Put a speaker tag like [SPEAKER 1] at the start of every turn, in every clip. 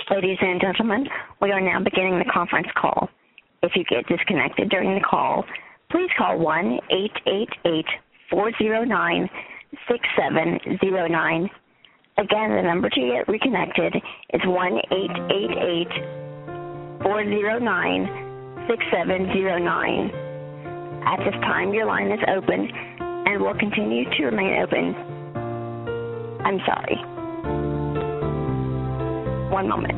[SPEAKER 1] Ladies and gentlemen, we are now beginning the conference call. If you get disconnected during the call, please call 1-888-409-6709. Again, the number to get reconnected is 1-888-409-6709. At this time, your line is open and will continue to remain open. I'm sorry. One moment.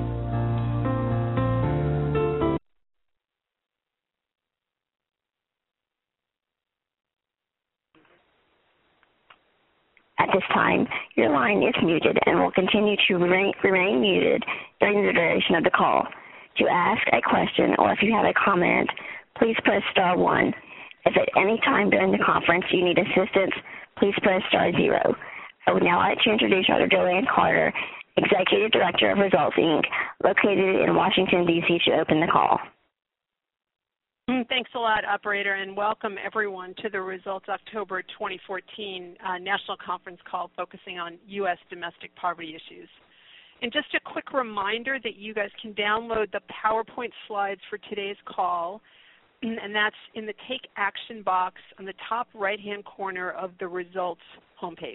[SPEAKER 1] At this time, your line is muted and will continue to remain muted during the duration of the call. To ask a question or if you have a comment, please press star 1. If at any time during the conference you need assistance, please press star 0. I would now like to introduce Dr. Joanne Carter, Executive Director of Results, Inc., located in Washington, D.C., to open the call.
[SPEAKER 2] Thanks a lot, Operator, and welcome everyone to the Results October 2014 National Conference Call focusing on U.S. domestic poverty issues. And just a quick reminder that you guys can download the PowerPoint slides for today's call, and that's in the Take Action box on the top right-hand corner of the Results homepage.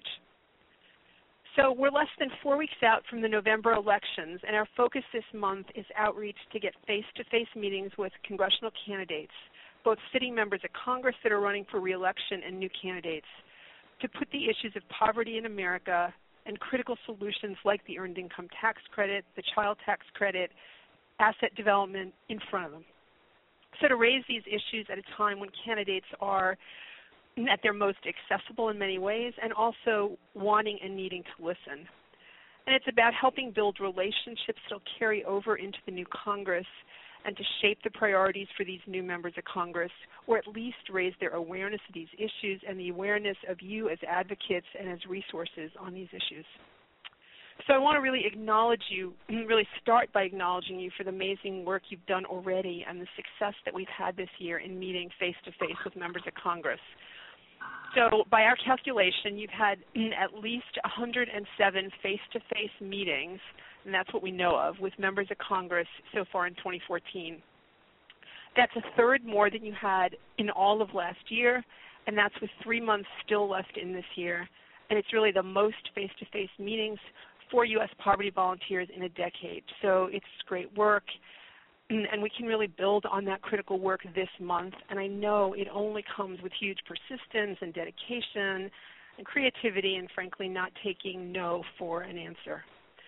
[SPEAKER 2] So we're less than 4 weeks out from the November elections, and our focus this month is outreach to get face-to-face meetings with congressional candidates, both sitting members of Congress that are running for re-election and new candidates, to put the issues of poverty in America and critical solutions like the Earned Income Tax Credit, the Child Tax Credit, asset development in front of them. So to raise these issues at a time when candidates are at their most accessible in many ways, and also wanting and needing to listen. And it's about helping build relationships that will carry over into the new Congress and to shape the priorities for these new members of Congress, or at least raise their awareness of these issues and the awareness of you as advocates and as resources on these issues. So I want to really acknowledge you, really start by acknowledging you for the amazing work you've done already and the success that we've had this year in meeting face-to-face with members of Congress. So by our calculation, you've had at least 107 face-to-face meetings, and that's what we know of, with members of Congress so far in 2014. That's a third more than you had in all of last year, and that's with 3 months still left in this year. And it's really the most face-to-face meetings for U.S. poverty volunteers in a decade. So it's great work. And we can really build on that critical work this month. And I know it only comes with huge persistence and dedication and creativity and, frankly, not taking no for an answer.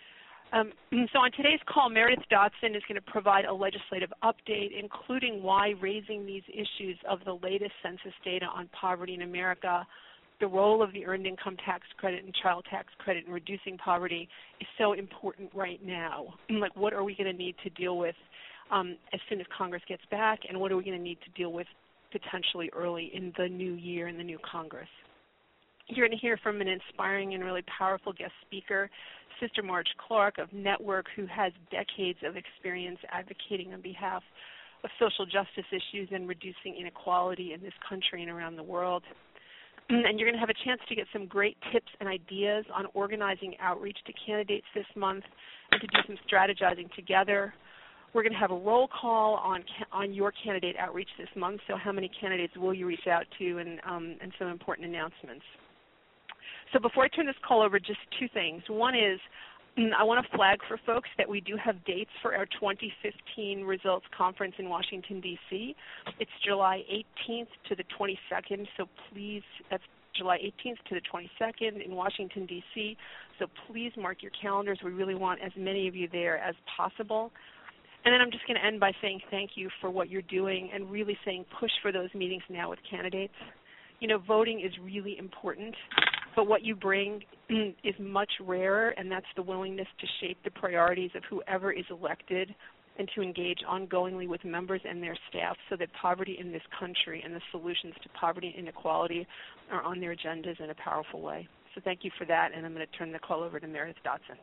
[SPEAKER 2] So on today's call, Meredith Dotson is going to provide a legislative update, including why raising these issues of the latest census data on poverty in America, the role of the Earned Income Tax Credit and Child Tax Credit in reducing poverty is so important right now. Like, what are we going to need to deal with as soon as Congress gets back, and what are we going to need to deal with potentially early in the new year in the new Congress? You're going to hear from an inspiring and really powerful guest speaker, Sister Marge Clark of Network, who has decades of experience advocating on behalf of social justice issues and reducing inequality in this country and around the world. And you're going to have a chance to get some great tips and ideas on organizing outreach to candidates this month and to do some strategizing together. We're going to have a roll call on your candidate outreach this month, so how many candidates will you reach out to, and some important announcements. So before I turn this call over, just two things. One is I want to flag for folks that we do have dates for our 2015 Results Conference in Washington, D.C. It's July 18th to the 22nd, so please, that's July 18th to the 22nd in Washington, D.C., so please mark your calendars. We really want as many of you there as possible. And then I'm just going to end by saying thank you for what you're doing and really saying push for those meetings now with candidates. You know, voting is really important, but what you bring is much rarer, and that's the willingness to shape the priorities of whoever is elected and to engage ongoingly with members and their staff so that poverty in this country and the solutions to poverty and inequality are on their agendas in a powerful way. So thank you for that, and I'm going to turn the call over to Meredith Dotson.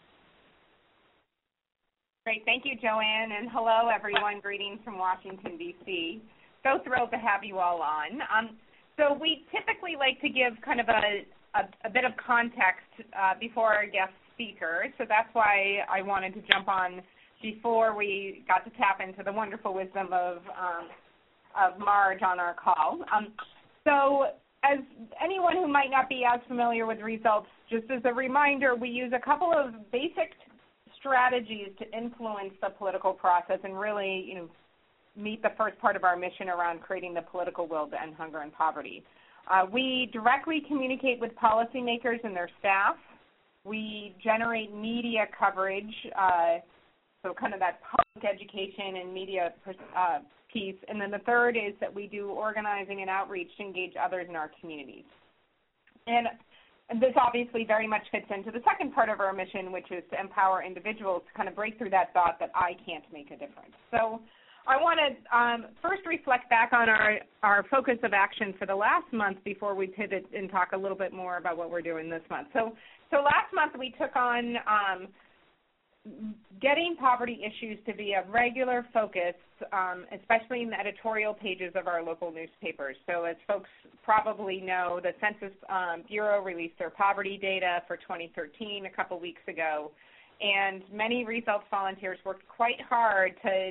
[SPEAKER 3] Great. Thank you, Joanne, and hello, everyone. Greetings from Washington, D.C. So thrilled to have you all on. So we typically like to give kind of a bit of context before our guests speaker, so that's why I wanted to jump on before we got to tap into the wonderful wisdom of Marge on our call. So as anyone who might not be as familiar with results, just as a reminder, we use a couple of basic strategies to influence the political process and really, meet the first part of our mission around creating the political will to end hunger and poverty. We directly communicate with policymakers and their staff. We generate media coverage, so kind of that public education and media piece. And then the third is that we do organizing and outreach to engage others in our communities. And this obviously very much fits into the second part of our mission, which is to empower individuals to kind of break through that thought that I can't make a difference. So I want to first reflect back on our focus of action for the last month before we pivot and talk a little bit more about what we're doing this month. So last month we took on getting poverty issues to be a regular focus, especially in the editorial pages of our local newspapers. So as folks probably know, the Census Bureau released their poverty data for 2013 a couple weeks ago, and many results volunteers worked quite hard to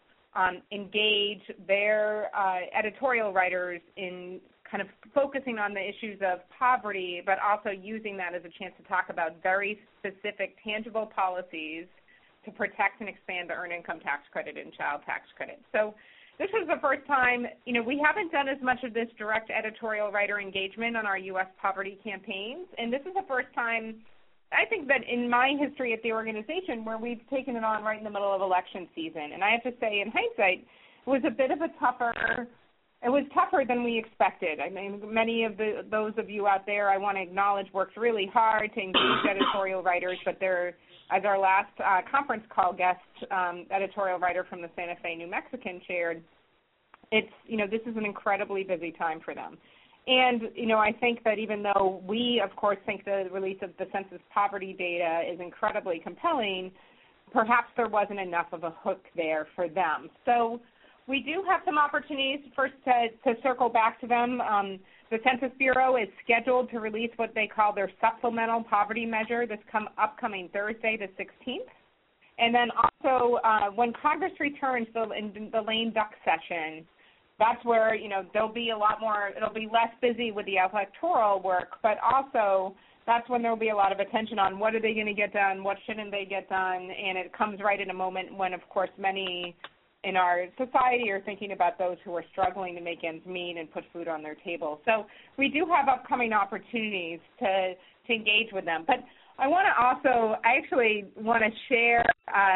[SPEAKER 3] engage their editorial writers in kind of focusing on the issues of poverty, but also using that as a chance to talk about very specific, tangible policies to protect and expand the Earned Income Tax Credit and Child Tax Credit. So this was the first time, we haven't done as much of this direct editorial writer engagement on our U.S. poverty campaigns, and this is the first time, I think, that in my history at the organization where we've taken it on right in the middle of election season. And I have to say, in hindsight, it was a bit of a tougher than we expected. I mean, many of those of you out there, I want to acknowledge, worked really hard to engage editorial writers, but they're, as our last conference call guest, editorial writer from the Santa Fe New Mexican shared, it's, this is an incredibly busy time for them. And, I think that even though we, of course, think the release of the census poverty data is incredibly compelling, perhaps there wasn't enough of a hook there for them. So we do have some opportunities first to circle back to them. The Census Bureau is scheduled to release what they call their supplemental poverty measure this upcoming Thursday, the 16th. And then also when Congress returns in the lame duck session, that's where, there'll be a lot more, it'll be less busy with the electoral work, but also that's when there'll be a lot of attention on what are they going to get done, what shouldn't they get done, and it comes right in a moment when, of course, many in our society are thinking about those who are struggling to make ends meet and put food on their table. So we do have upcoming opportunities to engage with them. But I actually want to share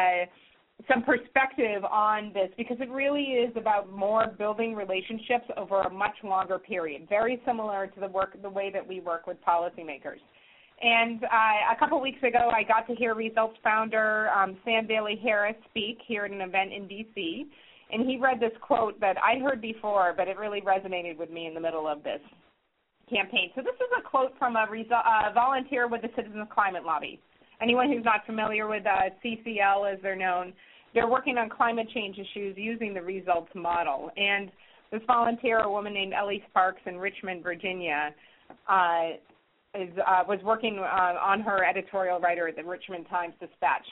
[SPEAKER 3] some perspective on this because it really is about more building relationships over a much longer period, very similar to the way that we work with policymakers. And a couple weeks ago, I got to hear Results founder Sam Bailey-Harris speak here at an event in D.C., and he read this quote that I'd heard before, but it really resonated with me in the middle of this campaign. So this is a quote from a volunteer with the Citizens Climate Lobby. Anyone who's not familiar with CCL, as they're known, they're working on climate change issues using the Results model. And this volunteer, a woman named Ellie Sparks in Richmond, Virginia, was working on her editorial writer at the Richmond Times-Dispatch.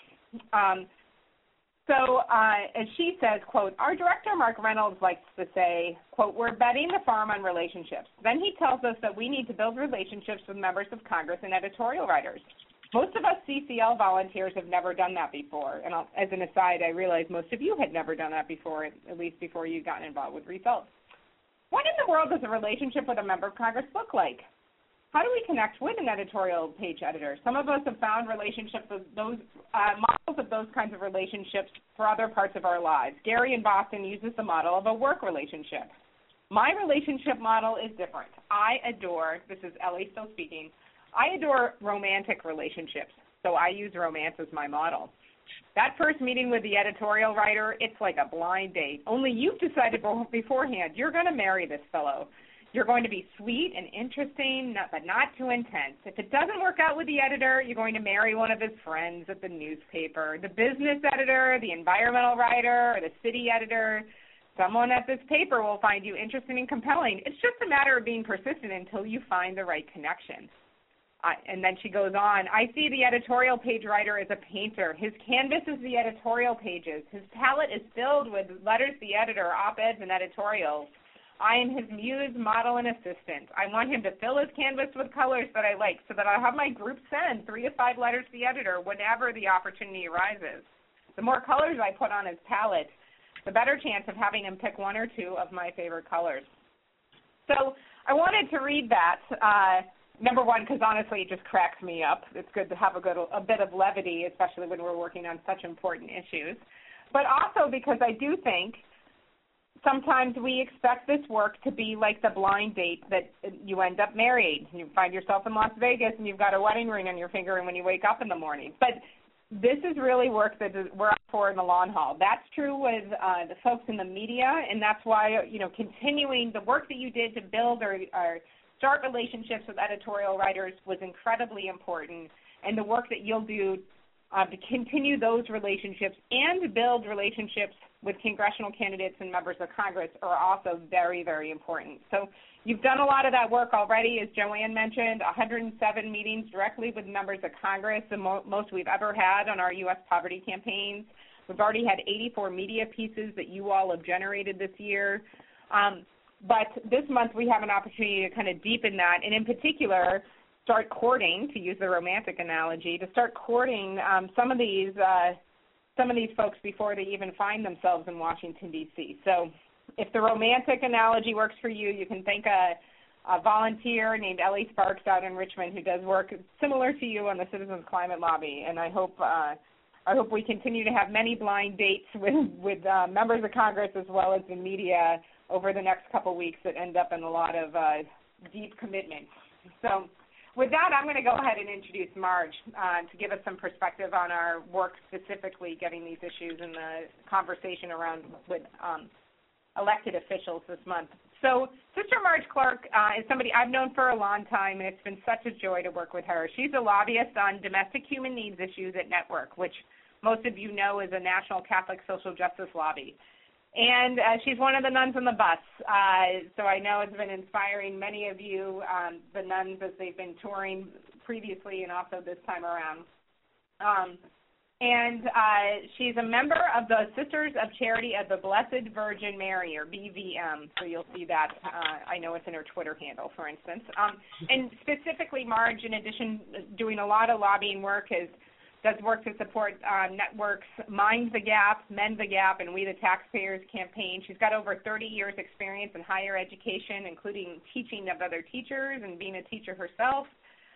[SPEAKER 3] So as she says, quote, our director, Mark Reynolds, likes to say, quote, we're betting the farm on relationships. Then he tells us that we need to build relationships with members of Congress and editorial writers. Most of us CCL volunteers have never done that before. And as an aside, I realize most of you had never done that before, at least before you got involved with Results. What in the world does a relationship with a member of Congress look like? How do we connect with an editorial page editor? Some of us have found relationships with those models of those kinds of relationships for other parts of our lives. Gary in Boston uses the model of a work relationship. My relationship model is different. This is Ellie still speaking, I adore romantic relationships, so I use romance as my model. That first meeting with the editorial writer, it's like a blind date. Only you've decided beforehand you're going to marry this fellow. You're going to be sweet and interesting, but not too intense. If it doesn't work out with the editor, you're going to marry one of his friends at the newspaper, the business editor, the environmental writer, or the city editor. Someone at this paper will find you interesting and compelling. It's just a matter of being persistent until you find the right connection. And then she goes on, I see the editorial page writer as a painter. His canvas is the editorial pages. His palette is filled with letters to the editor, op-eds, and editorials. I am his muse, model, and assistant. I want him to fill his canvas with colors that I like so that I'll have my group send 3 to 5 letters to the editor whenever the opportunity arises. The more colors I put on his palette, the better chance of having him pick 1 or 2 of my favorite colors. So I wanted to read that, number one, because honestly it just cracks me up. It's good to have a bit of levity, especially when we're working on such important issues. But also because I do think sometimes we expect this work to be like the blind date that you end up married. You find yourself in Las Vegas and you've got a wedding ring on your finger and when you wake up in the morning. But this is really work that we're up for in the long haul. That's true with the folks in the media, and that's why, continuing the work that you did to build or start relationships with editorial writers was incredibly important, and the work that you'll do to continue those relationships and to build relationships with congressional candidates and members of Congress are also very, very important. So you've done a lot of that work already, as Joanne mentioned, 107 meetings directly with members of Congress, the most we've ever had on our U.S. poverty campaigns. We've already had 84 media pieces that you all have generated this year. But this month we have an opportunity to kind of deepen that, and in particular start courting, to use the romantic analogy, to start courting some of these folks before they even find themselves in Washington, D.C. So if the romantic analogy works for you, you can thank a volunteer named Ellie Sparks out in Richmond who does work similar to you on the Citizens Climate Lobby, and I hope we continue to have many blind dates with members of Congress as well as the media over the next couple weeks that end up in a lot of deep commitment. So with that, I'm going to go ahead and introduce Marge to give us some perspective on our work specifically getting these issues in the conversation around with elected officials this month. So Sister Marge Clark is somebody I've known for a long time, and it's been such a joy to work with her. She's a lobbyist on domestic human needs issues at Network, which most of you know is a national Catholic social justice lobby. And she's one of the nuns on the bus, so I know it's been inspiring many of you, the nuns, as they've been touring previously and also this time around. And she's a member of the Sisters of Charity of the Blessed Virgin Mary, or BVM, so you'll see that. I know it's in her Twitter handle, for instance. And specifically, Marge, in addition doing a lot of lobbying work, does work to support Network's Mind the Gap, Mend the Gap, and We the Taxpayers campaign. She's got over 30 years experience in higher education, including teaching of other teachers and being a teacher herself.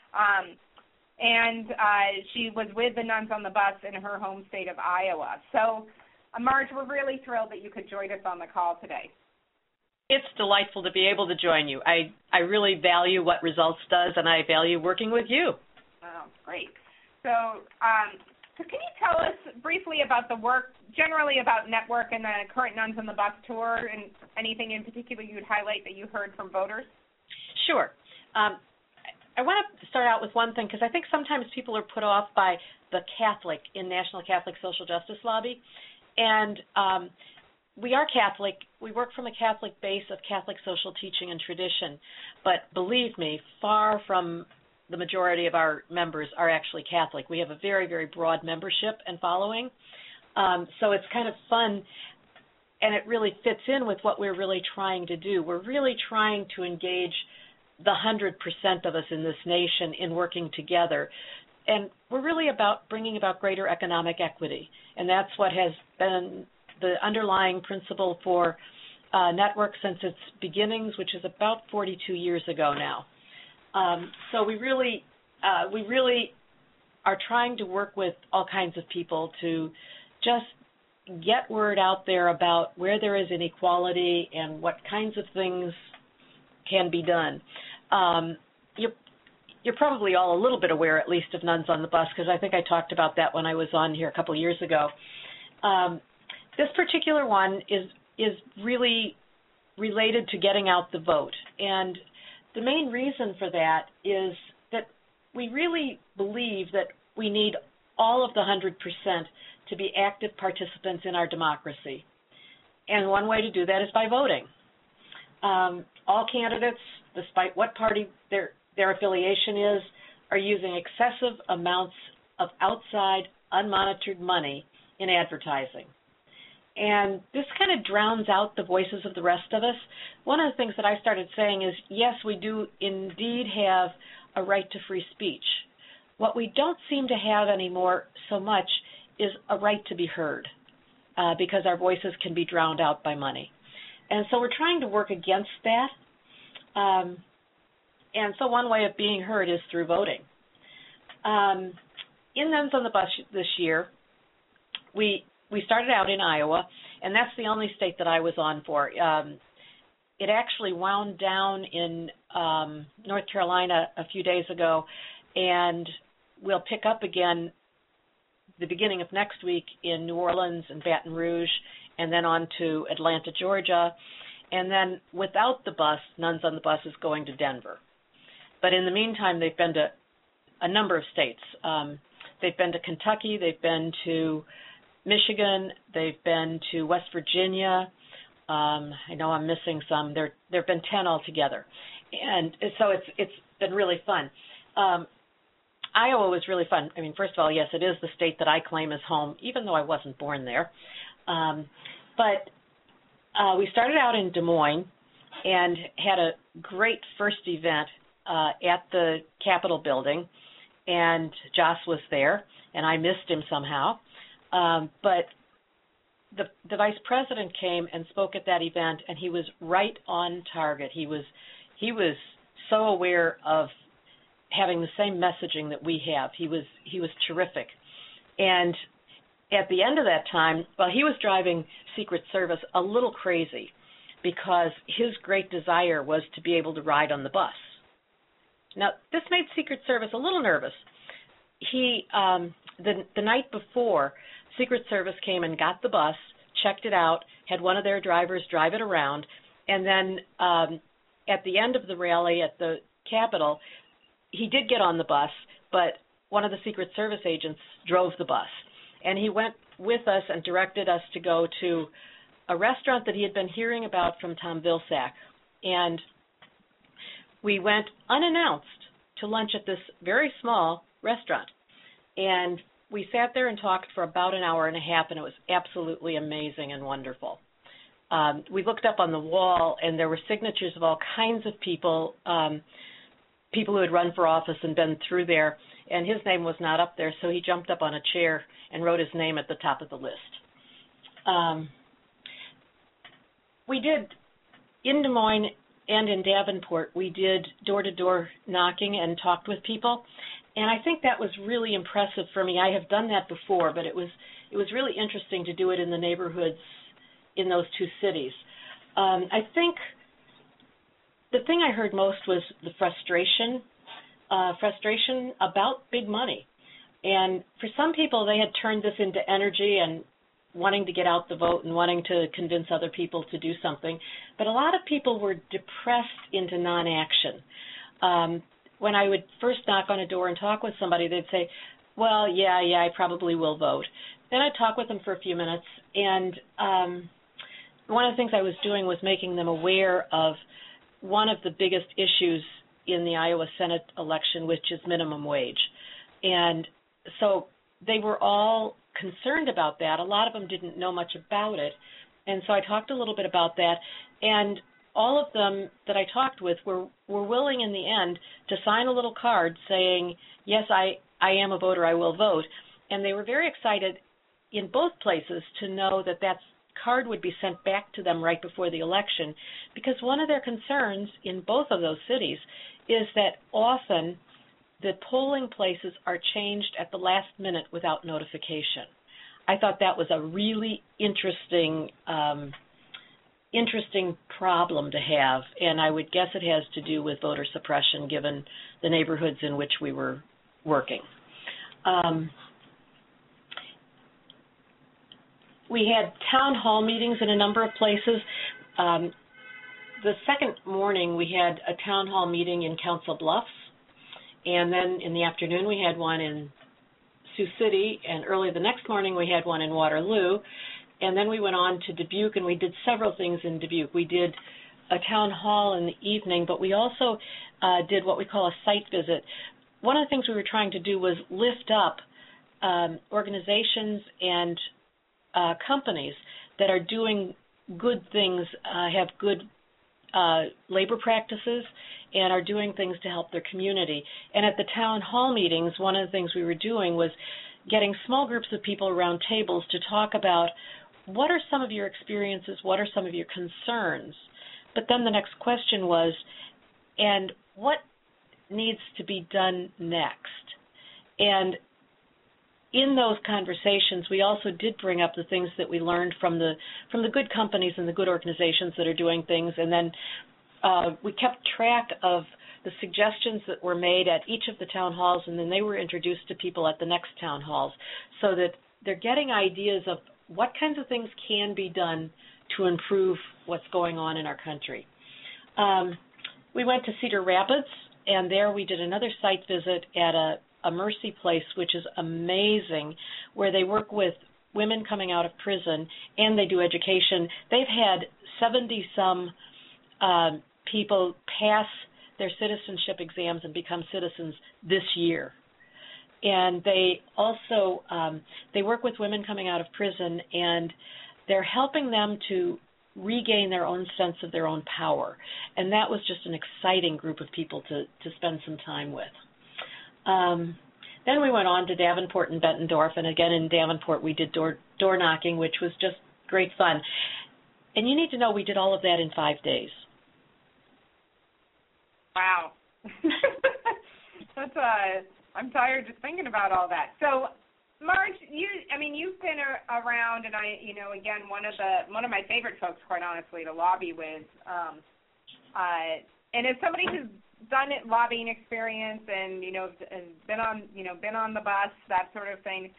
[SPEAKER 3] And she was with the Nuns on the Bus in her home state of Iowa. So, Marge, we're really thrilled that you could join us on the call today.
[SPEAKER 4] It's delightful to be able to join you. I really value what Results does, and I value working with you.
[SPEAKER 3] Oh, great. So can you tell us briefly about the work, generally about Network and the current Nuns on the Bus tour, and anything in particular you'd highlight that you heard from voters?
[SPEAKER 4] Sure. I want to start out with one thing, because I think sometimes people are put off by the Catholic in National Catholic Social Justice Lobby. And we are Catholic. We work from a Catholic base of Catholic social teaching and tradition. But believe me, far from the majority of our members are actually Catholic. We have a very, very broad membership and following. So it's kind of fun, and it really fits in with what we're really trying to do. We're really trying to engage the 100% of us in this nation in working together. And we're really about bringing about greater economic equity. And that's what has been the underlying principle for Network since its beginnings, which is about 42 years ago now. So we really are trying to work with all kinds of people to just get word out there about where there is inequality and what kinds of things can be done. You're probably all a little bit aware, at least, of Nuns on the Bus, because I think I talked about that when I was on here a couple of years ago. This particular one is really related to getting out the vote, and the main reason for that is that we really believe that we need all of the 100% to be active participants in our democracy. And one way to do that is by voting. All candidates, despite what party their affiliation is, are using excessive amounts of outside, unmonitored money in advertising. And this kind of drowns out the voices of the rest of us. One of the things that I started saying is, yes, we do indeed have a right to free speech. What we don't seem to have anymore so much is a right to be heard, because our voices can be drowned out by money. And so we're trying to work against that. And so one way of being heard is through voting. In Nuns on the Bus this year, we started out in Iowa, and that's the only state that I was on for. It actually wound down in North Carolina a few days ago, and we'll pick up again the beginning of next week in New Orleans and Baton Rouge, and then on to Atlanta, Georgia. And then without the bus, Nuns on the Bus is going to Denver. But in the meantime, they've been to a number of states. They've been to Kentucky, they've been to Michigan, they've been to West Virginia. I know I'm missing some. There have been 10 altogether. And so it's been really fun. Iowa was really fun. I mean, first of all, yes, it is the state that I claim as home, even though I wasn't born there. But we started out in Des Moines and had a great first event at the Capitol building, and Joss was there, and I missed him somehow. But the vice president came and spoke at that event, and he was right on target. He was so aware of having the same messaging that we have. He was terrific. And at the end of that time, well, he was driving Secret Service a little crazy because his great desire was to be able to ride on the bus. Now, this made Secret Service a little nervous. He, the night before, Secret Service came and got the bus, checked it out, had one of their drivers drive it around, and then at the end of the rally at the Capitol, he did get on the bus, but one of the Secret Service agents drove the bus. And he went with us and directed us to go to a restaurant that he had been hearing about from Tom Vilsack. And we went unannounced to lunch at this very small restaurant. And we sat there and talked for about an hour and a half, and it was absolutely amazing and wonderful. We looked up on the wall, and there were signatures of all kinds of people, people who had run for office and been through there, and his name was not up there, so he jumped up on a chair and wrote his name at the top of the list. We did, in Des Moines and in Davenport, we did door-to-door knocking and talked with people, and I think that was really impressive for me. I have done that before, but it was really interesting to do it in the neighborhoods in those two cities. I think the thing I heard most was the frustration about big money. And for some people, they had turned this into energy and wanting to get out the vote and wanting to convince other people to do something. But a lot of people were depressed into non-action. When I would first knock on a door and talk with somebody, they'd say, well, yeah, I probably will vote. Then I'd talk with them for a few minutes, and one of the things I was doing was making them aware of one of the biggest issues in the Iowa Senate election, which is minimum wage. And so they were all concerned about that. A lot of them didn't know much about it. And so I talked a little bit about that. And all of them that I talked with were willing in the end to sign a little card saying, yes, I am a voter, I will vote. And they were very excited in both places to know that that card would be sent back to them right before the election, because one of their concerns in both of those cities is that often the polling places are changed at the last minute without notification. I thought that was a really interesting problem to have, and I would guess it has to do with voter suppression given the neighborhoods in which we were working. We had town hall meetings in a number of places. The second morning we had a town hall meeting in Council Bluffs, and then in the afternoon we had one in Sioux City, and early the next morning we had one in Waterloo, and then we went on to Dubuque, and we did several things in Dubuque. We did a town hall in the evening, but we also did what we call a site visit. one of the things we were trying to do was lift up organizations and companies that are doing good things, have good labor practices, and are doing things to help their community. And at the town hall meetings, one of the things we were doing was getting small groups of people around tables to talk about what are some of your experiences, what are some of your concerns. But then the next question was, and what needs to be done next? And in those conversations, we also did bring up the things that we learned from the good companies and the good organizations that are doing things, and then we kept track of the suggestions that were made at each of the town halls, and then they were introduced to people at the next town halls, so that they're getting ideas of what kinds of things can be done to improve what's going on in our country. We went to Cedar Rapids, and there we did another site visit at a Mercy place, which is amazing, where they work with women coming out of prison, and they do education. They've had 70-some people pass their citizenship exams and become citizens this year. And they also they work with women coming out of prison, and they're helping them to regain their own sense of their own power. And that was just an exciting group of people to spend some time with. Then we went on to Davenport and Bettendorf, and again in Davenport we did door knocking, which was just great fun. And you need to know we did all of that in 5 days.
[SPEAKER 3] Wow. That's I'm tired just thinking about all that. So, Marge, you've been around, and again, one of my favorite folks, quite honestly, to lobby with. And as somebody who's done it, lobbying experience, and been on the bus, that sort of thing,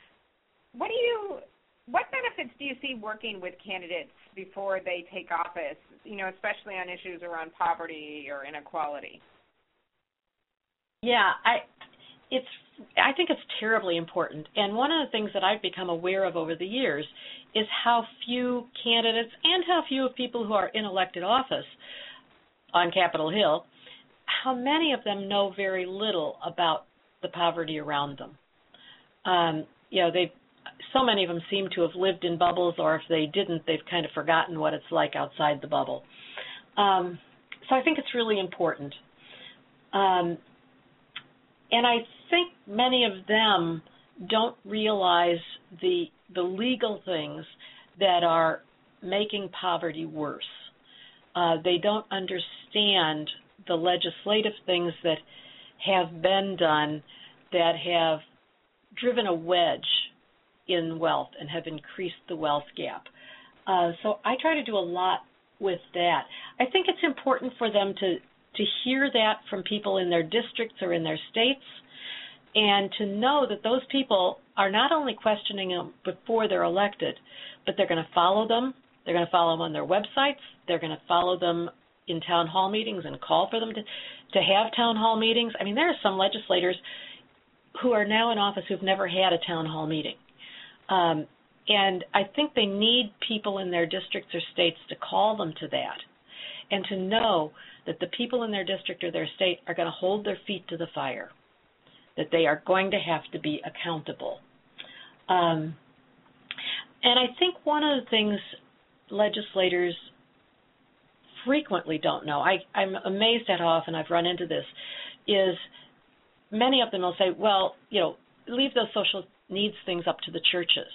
[SPEAKER 3] what benefits do you see working with candidates before they take office? Especially on issues around poverty or inequality.
[SPEAKER 4] Yeah, I think it's terribly important. And one of the things that I've become aware of over the years is how few candidates and how few people who are in elected office on Capitol Hill, how many of them know very little about the poverty around them. So many of them seem to have lived in bubbles, or if they didn't, they've kind of forgotten what it's like outside the bubble. So I think it's really important. And I think many of them don't realize the legal things that are making poverty worse. They don't understand the legislative things that have been done that have driven a wedge in wealth and have increased the wealth gap. So I try to do a lot with that. I think it's important for them to hear that from people in their districts or in their states, and to know that those people are not only questioning them before they're elected, but they're going to follow them. They're going to follow them on their websites. They're going to follow them in town hall meetings and call for them to have town hall meetings. I mean, there are some legislators who are now in office who've never had a town hall meeting. And I think they need people in their districts or states to call them to that, and to know that the people in their district or their state are going to hold their feet to the fire, that they are going to have to be accountable. And I think one of the things legislators frequently don't know, I'm amazed at how often I've run into this, is many of them will say, well, leave those social needs things up to the churches.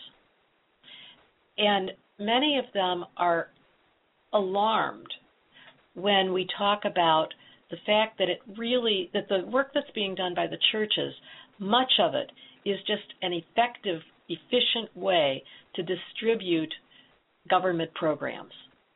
[SPEAKER 4] And many of them are alarmed when we talk about the fact that that the work that's being done by the churches, much of it is just an effective, efficient way to distribute government programs.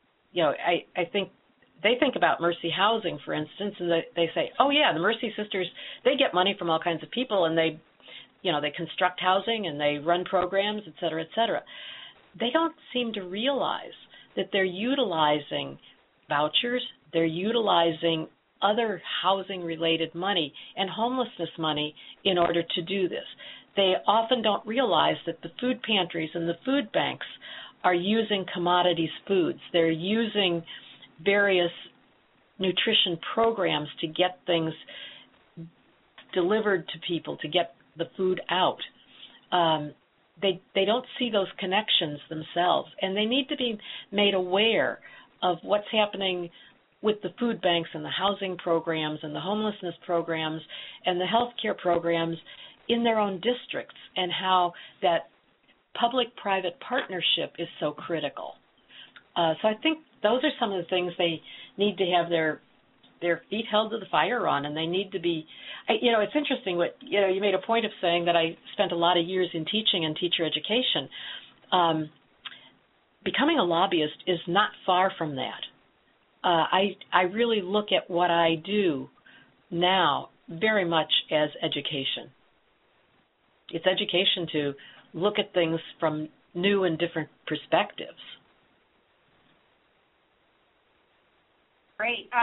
[SPEAKER 4] I think they think about Mercy Housing, for instance, and they say, oh yeah, the Mercy Sisters, they get money from all kinds of people, and they construct housing and they run programs, et cetera, et cetera. They don't seem to realize that they're utilizing vouchers, they're utilizing other housing-related money and homelessness money in order to do this. They often don't realize that the food pantries and the food banks are using commodities foods. They're using various nutrition programs to get things delivered to people to get the food out. They don't see those connections themselves, and they need to be made aware of what's happening with the food banks and the housing programs and the homelessness programs and the healthcare programs in their own districts, and how that public-private partnership is so critical. So I think those are some of the things they need to have their feet held to the fire on, and they need to be, it's interesting what, you made a point of saying that I spent a lot of years in teaching and teacher education. Becoming a lobbyist is not far from that. I really look at what I do now very much as education. It's education to look at things from new and different perspectives.
[SPEAKER 3] Great.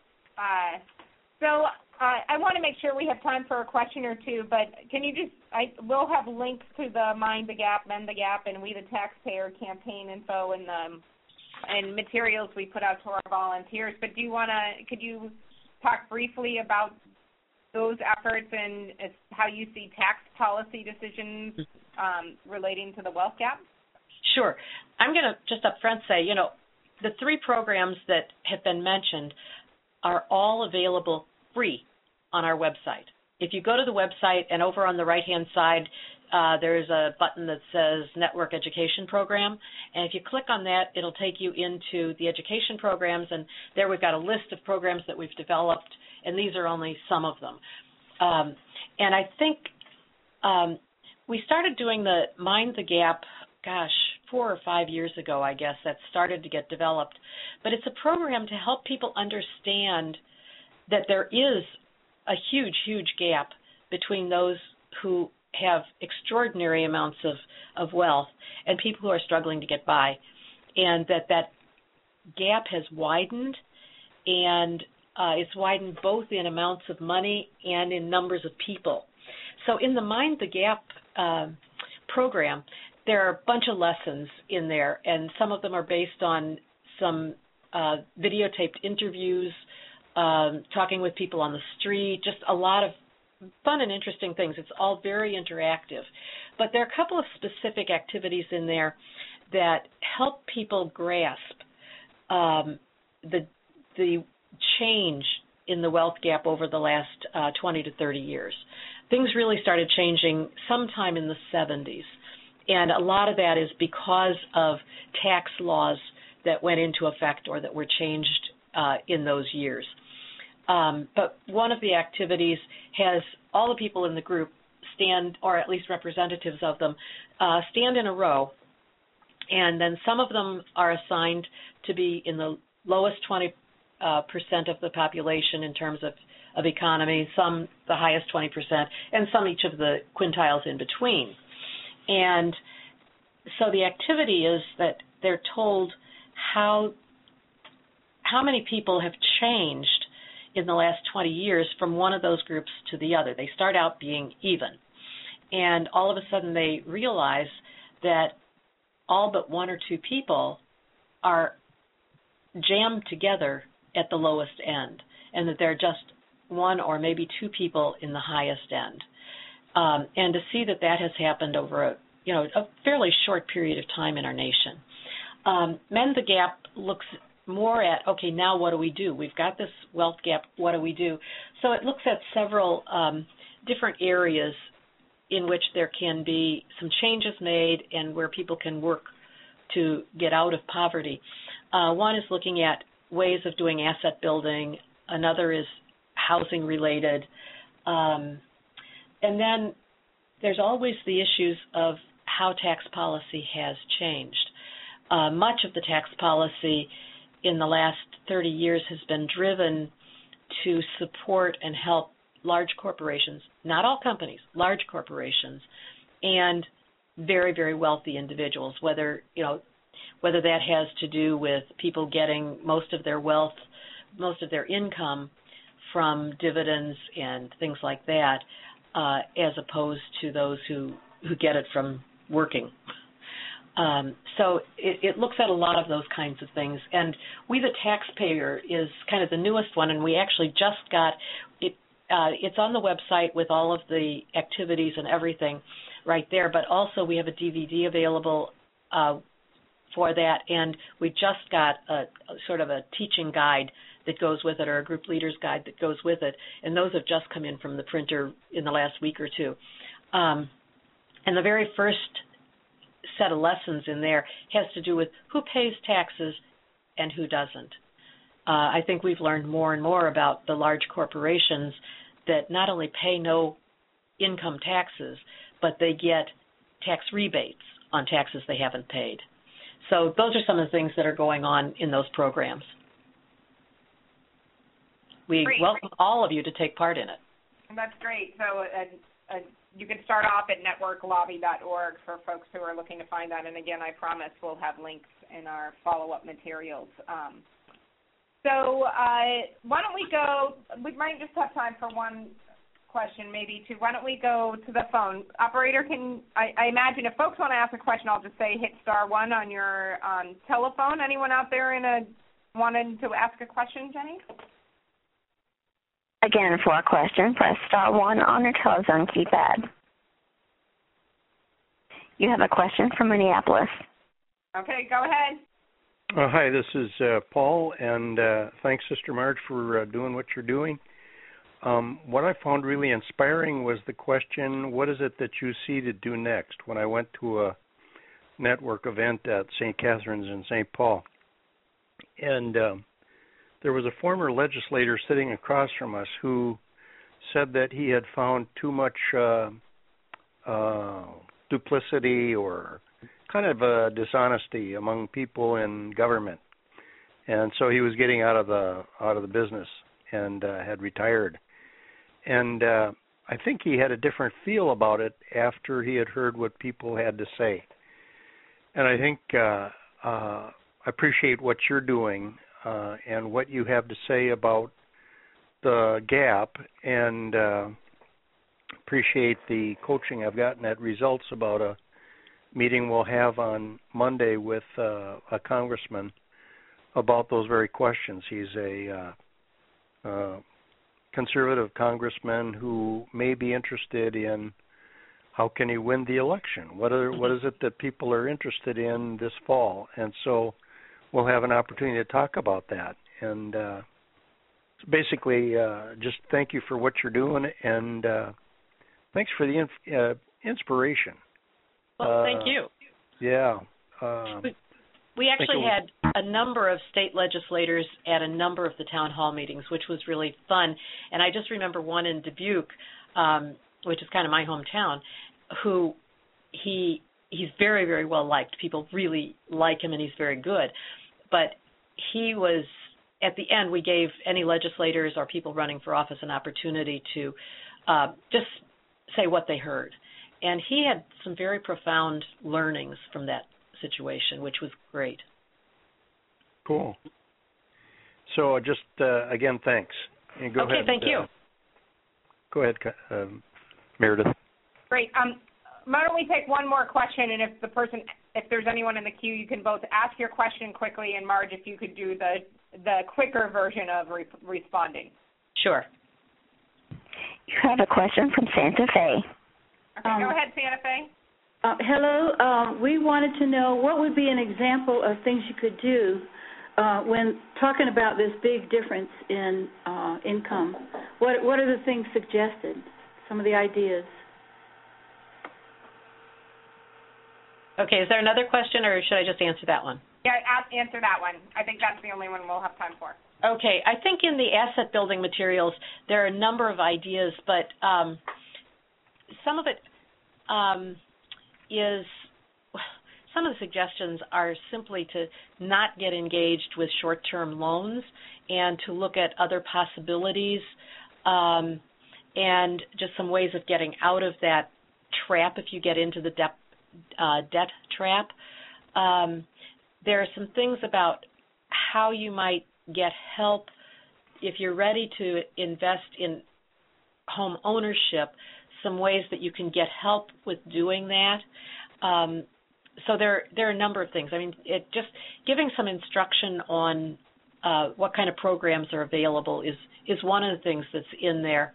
[SPEAKER 3] So I want to make sure we have time for a question or two, but can you we'll have links to the Mind the Gap, Mend the Gap, and We the Taxpayer campaign info and materials we put out to our volunteers, but could you talk briefly about those efforts and how you see tax policy decisions relating to the wealth gap?
[SPEAKER 4] Sure. I'm going to just up front say, the 3 programs that have been mentioned are all available free on our website. If you go to the website and over on the right-hand side, there's a button that says Network Education Program, and if you click on that, it'll take you into the education programs, and there we've got a list of programs that we've developed, and these are only some of them. And I think we started doing the Mind the Gap, 4 or 5 years ago, I guess, that started to get developed. But it's a program to help people understand that there is a huge, huge gap between those who have extraordinary amounts of wealth and people who are struggling to get by, and that gap has widened, and it's widened both in amounts of money and in numbers of people. So in the Mind the Gap program, there are a bunch of lessons in there, and some of them are based on some videotaped interviews, talking with people on the street, just a lot of fun and interesting things. It's all very interactive. But there are a couple of specific activities in there that help people grasp the change in the wealth gap over the last 20 to 30 years. Things really started changing sometime in the 70s. And a lot of that is because of tax laws that went into effect or that were changed in those years. But one of the activities has all the people in the group stand, or at least representatives of them, stand in a row. And then some of them are assigned to be in the lowest 20% of the population in terms of economy, some the highest 20%, and some each of the quintiles in between. And so the activity is that they're told how many people have changed in the last 20 years from one of those groups to the other. They start out being even. And all of a sudden they realize that all but 1 or 2 people are jammed together at the lowest end, and that there are just 1 or maybe 2 people in the highest end. And to see that has happened over a fairly short period of time in our nation. Mend the Gap looks more at, okay, now what do we do? We've got this wealth gap, what do we do? So it looks at several different areas in which there can be some changes made and where people can work to get out of poverty. One is looking at ways of doing asset building. Another is housing related. And then there's always the issues of how tax policy has changed. Much of the tax policy in the last 30 years has been driven to support and help large corporations, not all companies, large corporations, and very, very wealthy individuals, whether that has to do with people getting most of their wealth, most of their income from dividends and things like that, as opposed to those who get it from working. So it looks at a lot of those kinds of things. And We the Taxpayer is kind of the newest one, and we actually just got it. it's on the website with all of the activities and everything right there, but also we have a DVD available for that, and we just got a sort of a teaching guide that goes with it, or a group leaders guide that goes with it, and those have just come in from the printer in the last week or two. And the very first set of lessons in there has to do with who pays taxes and who doesn't. I think we've learned more and more about the large corporations that not only pay no income taxes, but they get tax rebates on taxes they haven't paid. So those are some of the things that are going on in those programs. We welcome all of you to take part in it.
[SPEAKER 3] That's great. So you can start off at networklobby.org for folks who are looking to find that. And again, I promise we'll have links in our follow-up materials. So why don't we go, we might just have time for one question, maybe two. Why don't we go to the phone? Operator, I imagine if folks want to ask a question, I'll just say hit *1 on your telephone. Anyone out there wanted to ask a question, Jenny?
[SPEAKER 1] Again, for a question, press *1 on your telephone keypad. You have a question from Minneapolis.
[SPEAKER 3] Okay, go ahead.
[SPEAKER 5] Hi, this is Paul, and thanks, Sister Marge, for doing what you're doing. What I found really inspiring was the question, what is it that you see to do next? When I went to a network event at St. Catherine's in St. Paul, and there was a former legislator sitting across from us who said that he had found too much duplicity or kind of dishonesty among people in government, and so he was getting out of the business and had retired. And I think he had a different feel about it after he had heard what people had to say. And I think I appreciate what you're doing and what you have to say about the gap, and appreciate the coaching I've gotten at Results about a meeting we'll have on Monday with a congressman about those very questions. He's a conservative congressman who may be interested in how can he win the election. What is it that people are interested in this fall? And so we'll have an opportunity to talk about that. And basically, just thank you for what you're doing, and thanks for the inspiration.
[SPEAKER 4] Well, thank you.
[SPEAKER 5] Yeah.
[SPEAKER 4] We actually had a number of state legislators at a number of the town hall meetings, which was really fun. And I just remember one in Dubuque, which is kind of my hometown, who he's very, very well liked. People really like him, and he's very good. But he was, at the end, we gave any legislators or people running for office an opportunity to just say what they heard. And he had some very profound learnings from that situation, which was great.
[SPEAKER 5] Cool. So just, again, thanks. And go ahead.
[SPEAKER 4] Thank you.
[SPEAKER 5] Go ahead, Meredith.
[SPEAKER 3] Great. Why don't we take one more question, and if there's anyone in the queue, you can both ask your question quickly, and Marge, if you could do the quicker version of responding.
[SPEAKER 4] Sure.
[SPEAKER 1] You have a question from Santa Fe.
[SPEAKER 3] Okay, go ahead, Santa Fe.
[SPEAKER 6] Hello. We wanted to know what would be an example of things you could do when talking about this big difference in income. What are the things suggested, some of the ideas?
[SPEAKER 4] Okay, is there another question, or should I just answer that one?
[SPEAKER 3] Yeah, answer that one. I think that's the only one we'll have time for.
[SPEAKER 4] Okay, I think in the asset building materials there are a number of ideas, but some of it some of the suggestions are simply to not get engaged with short-term loans and to look at other possibilities and just some ways of getting out of that trap if you get into the debt trap. There are some things about how you might get help if you're ready to invest in home ownership, some ways that you can get help with doing that. So there are a number of things. I mean, just giving some instruction on what kind of programs are available is one of the things that's in there.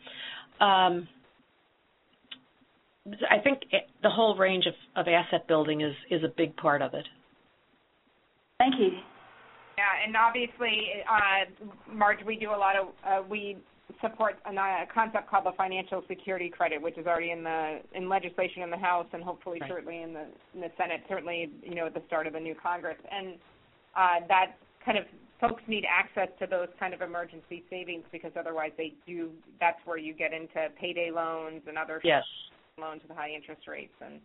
[SPEAKER 4] I think the whole range of asset building is a big part of it.
[SPEAKER 6] Thank you.
[SPEAKER 3] Yeah, and obviously, Marge, we do a lot of we support a concept called the financial security credit, which is already in legislation in the House and hopefully shortly in the Senate. Certainly, at the start of the new Congress, and that kind of folks need access to those kind of emergency savings because otherwise that's where you get into payday loans and other loans with high interest rates and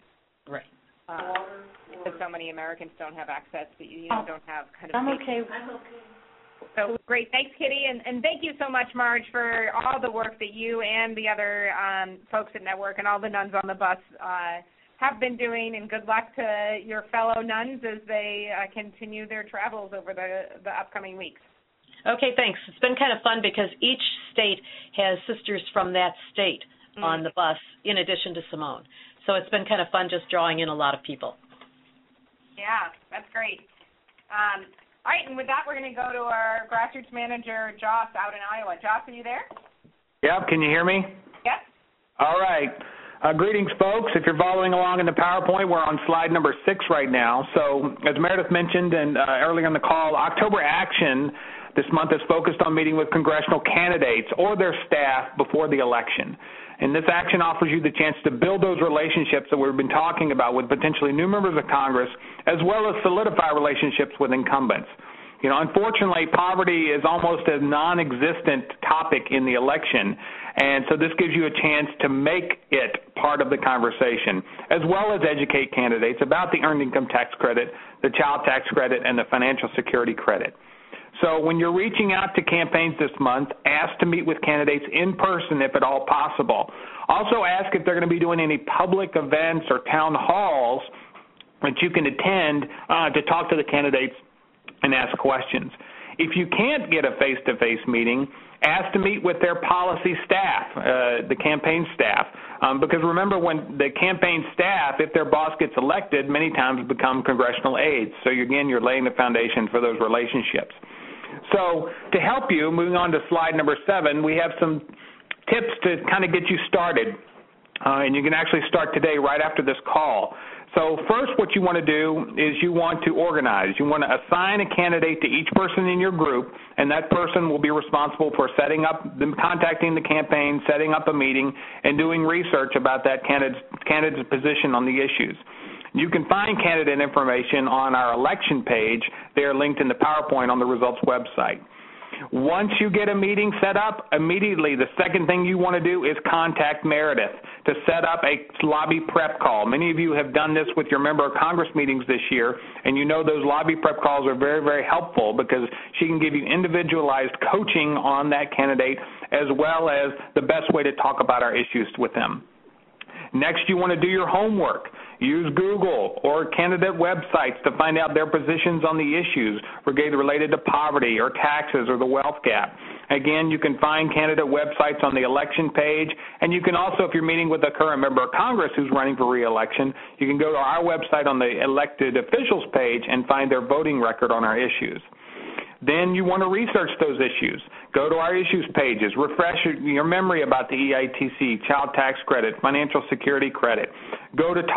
[SPEAKER 3] because so many Americans don't have access to don't have kind of. I'm okay. So great, thanks, Kitty, and thank you so much, Marge, for all the work that you and the other folks at Network and all the nuns on the bus have been doing, and good luck to your fellow nuns as they continue their travels over the upcoming weeks.
[SPEAKER 4] Okay, thanks. It's been kind of fun because each state has sisters from that state on the bus in addition to Simone. So it's been kind of fun just drawing in a lot of people.
[SPEAKER 3] Yeah, that's great. All right, and with that, we're going to go to our grassroots manager, Joss, out in Iowa. Joss, are you there?
[SPEAKER 7] Yep, can you hear me?
[SPEAKER 3] Yes.
[SPEAKER 7] All right. Greetings, folks. If you're following along in the PowerPoint, we're on slide number 6 right now. So as Meredith mentioned and earlier in the call, October Action this month is focused on meeting with congressional candidates or their staff before the election. And this action offers you the chance to build those relationships that we've been talking about with potentially new members of Congress, as well as solidify relationships with incumbents. Unfortunately, poverty is almost a non-existent topic in the election, and so this gives you a chance to make it part of the conversation, as well as educate candidates about the Earned Income Tax Credit, the Child Tax Credit, and the Financial Security Credit. So when you're reaching out to campaigns this month, ask to meet with candidates in person if at all possible. Also ask if they're going to be doing any public events or town halls that you can attend to talk to the candidates and ask questions. If you can't get a face-to-face meeting, ask to meet with their policy staff, the campaign staff, because remember, when the campaign staff, if their boss gets elected, many times become congressional aides. So again, you're laying the foundation for those relationships. So to help you, moving on to slide number 7, we have some tips to kind of get you started, and you can actually start today right after this call. So first, what you want to do is you want to organize. You want to assign a candidate to each person in your group, and that person will be responsible for contacting the campaign, setting up a meeting, and doing research about that candidate's position on the issues. You can find candidate information on our election page. They are linked in the PowerPoint on the results website. Once you get a meeting set up, immediately the second thing you want to do is contact Meredith to set up a lobby prep call. Many of you have done this with your member of Congress meetings this year, and you know those lobby prep calls are very, very helpful because she can give you individualized coaching on that candidate as well as the best way to talk about our issues with them. Next, you want to do your homework. Use Google or candidate websites to find out their positions on the issues related to poverty or taxes or the wealth gap. Again, you can find candidate websites on the election page, and you can also, if you're meeting with a current member of Congress who's running for re-election, you can go to our website on the elected officials page and find their voting record on our issues. Then you want to research those issues. Go to our issues pages. Refresh your memory about the EITC, Child Tax Credit, Financial Security Credit. Go to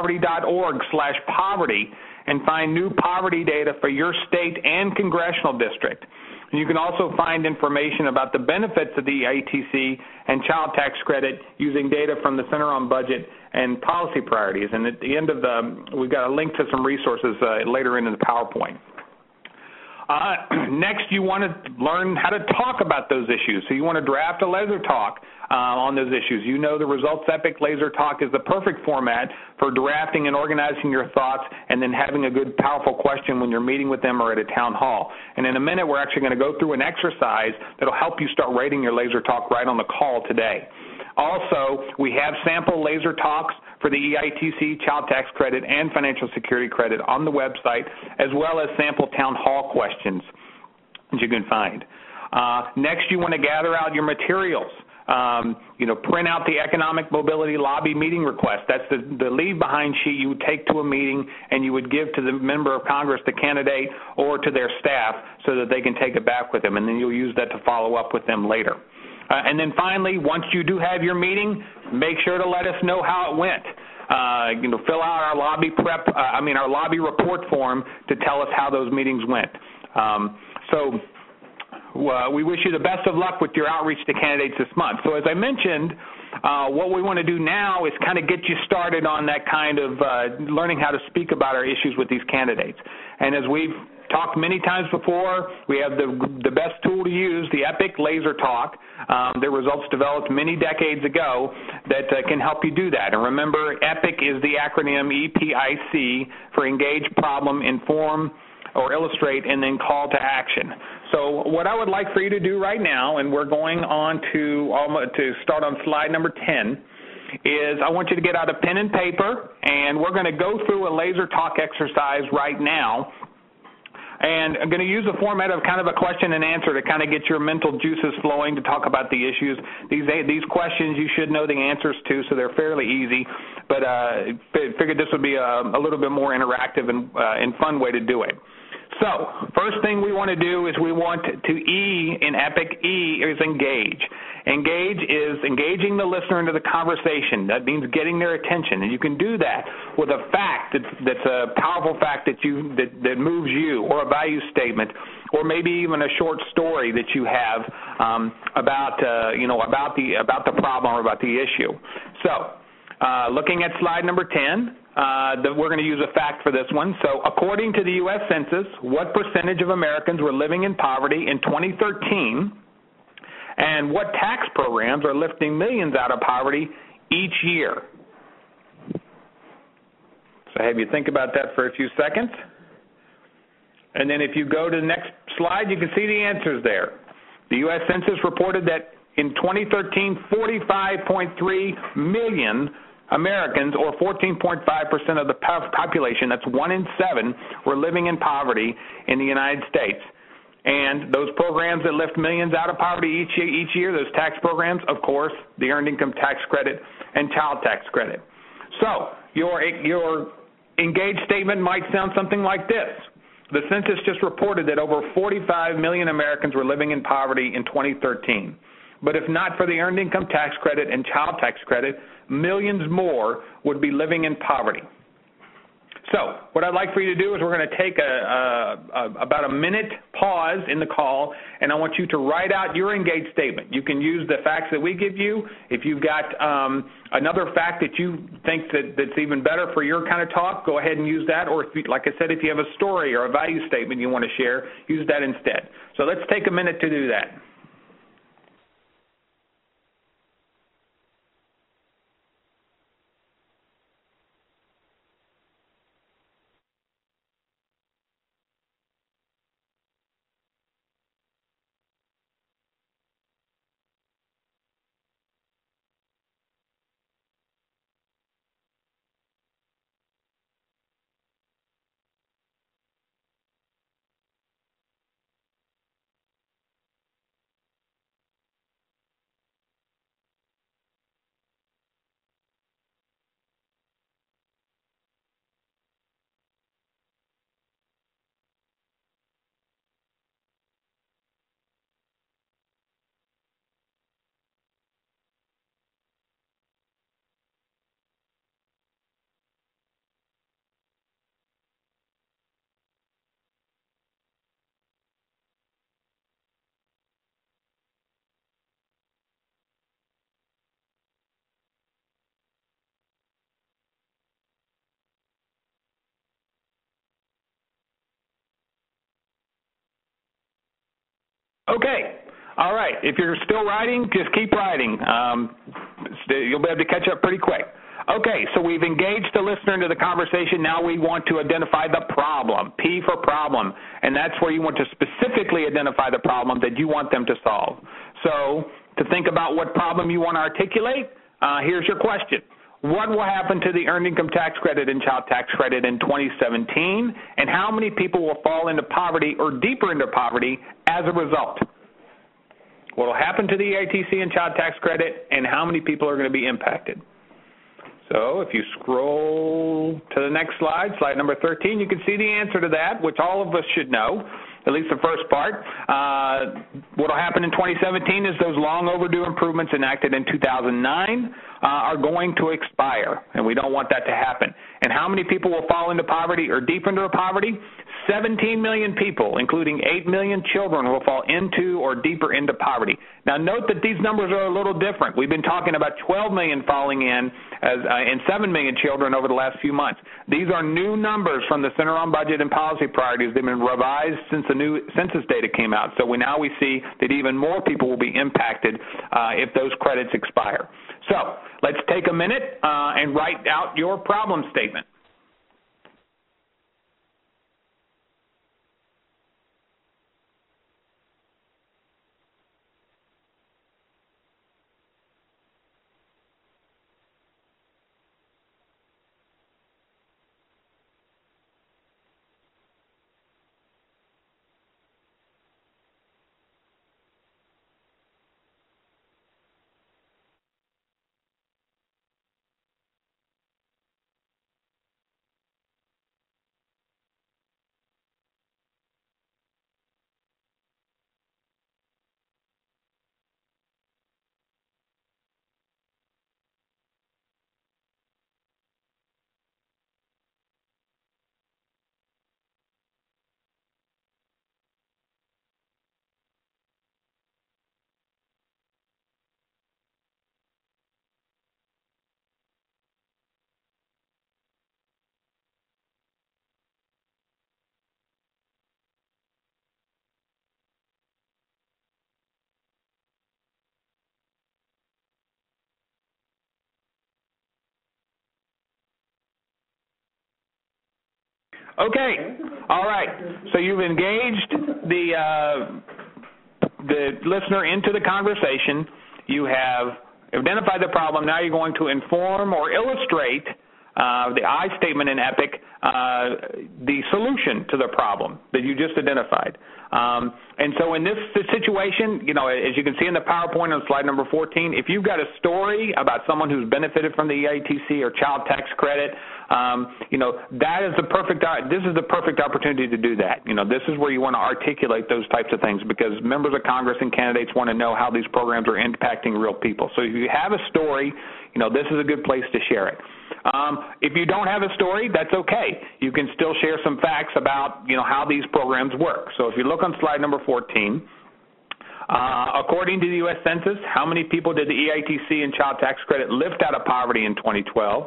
[SPEAKER 7] talkpoverty.org/poverty and find new poverty data for your state and congressional district. And you can also find information about the benefits of the EITC and Child Tax Credit using data from the Center on Budget and Policy Priorities. And at the end of we've got a link to some resources later in the PowerPoint. Next, you want to learn how to talk about those issues. So you want to draft a laser talk on those issues. You know the Results Epic Laser Talk is the perfect format for drafting and organizing your thoughts and then having a good, powerful question when you're meeting with them or at a town hall. And in a minute, we're actually going to go through an exercise that will help you start writing your laser talk right on the call today. Also, we have sample laser talks for the EITC, Child Tax Credit, and Financial Security Credit on the website, as well as sample town hall questions that you can find. Next, you want to gather out your materials. Print out the economic mobility lobby meeting request. That's the leave-behind sheet you would take to a meeting and you would give to the member of Congress, the candidate, or to their staff so that they can take it back with them, and then you'll use that to follow up with them later. And then finally, once you do have your meeting, make sure to let us know how it went. Fill out our our lobby report form to tell us how those meetings went. We wish you the best of luck with your outreach to candidates this month. So as I mentioned, what we want to do now is kind of get you started on that kind of learning how to speak about our issues with these candidates. And as we've talked many times before, we have the best tool to use, the EPIC Laser Talk. Their results developed many decades ago that can help you do that. And remember, EPIC is the acronym EPIC for Engage, Problem, Inform, or Illustrate, and then Call to Action. So what I would like for you to do right now, and we're going on to start on slide number 10, is I want you to get out a pen and paper, and we're going to go through a laser talk exercise right now. And I'm going to use a format of kind of a question and answer to kind of get your mental juices flowing to talk about the issues. These questions you should know the answers to, so they're fairly easy. But figured this would be a little bit more interactive and fun way to do it. So first thing we want to do is we want to E in EPIC. E is engage. Engage is engaging the listener into the conversation. That means getting their attention, and you can do that with a fact that's a powerful fact that moves you, or a value statement, or maybe even a short story that you have about the problem or about the issue. So looking at slide number 10. We're going to use a fact for this one. So according to the U.S. Census, what percentage of Americans were living in poverty in 2013, and what tax programs are lifting millions out of poverty each year? So I have you think about that for a few seconds. And then if you go to the next slide, you can see the answers there. The U.S. Census reported that in 2013, 45.3 million Americans, or 14.5% of the population, that's 1 in 7, were living in poverty in the United States. And those programs that lift millions out of poverty each year, those tax programs, of course, the Earned Income Tax Credit and Child Tax Credit. So your engaged statement might sound something like this. The census just reported that over 45 million Americans were living in poverty in 2013. But if not for the Earned Income Tax Credit and Child Tax Credit, millions more would be living in poverty. So what I'd like for you to do is we're going to take about a minute pause in the call, and I want you to write out your engaged statement. You can use the facts that we give you. If you've got another fact that you think that's even better for your kind of talk, go ahead and use that. Or, like I said, if you have a story or a value statement you want to share, use that instead. So let's take a minute to do that. Okay. All right. If you're still writing, just keep writing. You'll be able to catch up pretty quick. Okay, so we've engaged the listener into the conversation. Now we want to identify the problem, P for problem, and that's where you want to specifically identify the problem that you want them to solve. So to think about what problem you want to articulate, here's your question. What will happen to the Earned Income Tax Credit and Child Tax Credit in 2017, and how many people will fall into poverty or deeper into poverty as a result? what will happen to the EITC and child tax credit, and how many people are going to be impacted. So if you scroll to the next slide, slide number 13, you can see the answer to that, which all of us should know, at least the first part. What will happen in 2017 is those long overdue improvements enacted in 2009 are going to expire, and we don't want that to happen. And how many people will fall into poverty or deep into poverty? 17 million people, including 8 million children, will fall into or deeper into poverty. Now, note that these numbers are a little different. We've been talking about 12 million falling in and 7 million children over the last few months. These are new numbers from the Center on Budget and Policy Priorities. They've been revised since the new census data came out. So now we see that even more people will be impacted if those credits expire. So let's take a minute and write out your problem statement. Okay, all right. So you've engaged the listener into the conversation. You have identified the problem. Now you're going to inform or illustrate the I statement in EPIC, the solution to the problem that you just identified. And so in this situation, you know, as you can see in the PowerPoint on slide number 14, if you've got a story about someone who's benefited from the EITC or child tax credit, you know, this is the perfect opportunity to do that. You know, this is where you want to articulate those types of things because members of Congress and candidates want to know how these programs are impacting real people. So if you have a story, you know, this is a good place to share it. If you don't have a story, that's okay. You can still share some facts about, you know, how these programs work. So if you look on slide number 14, according to the U.S. Census, how many people did the EITC and child tax credit lift out of poverty in 2012?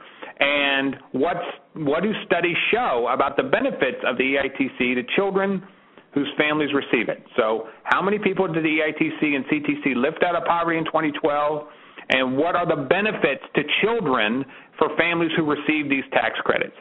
[SPEAKER 7] And what do studies show about the benefits of the EITC to children whose families receive it? So how many people did the EITC and CTC lift out of poverty in 2012? And what are the benefits to children for families who receive these tax credits?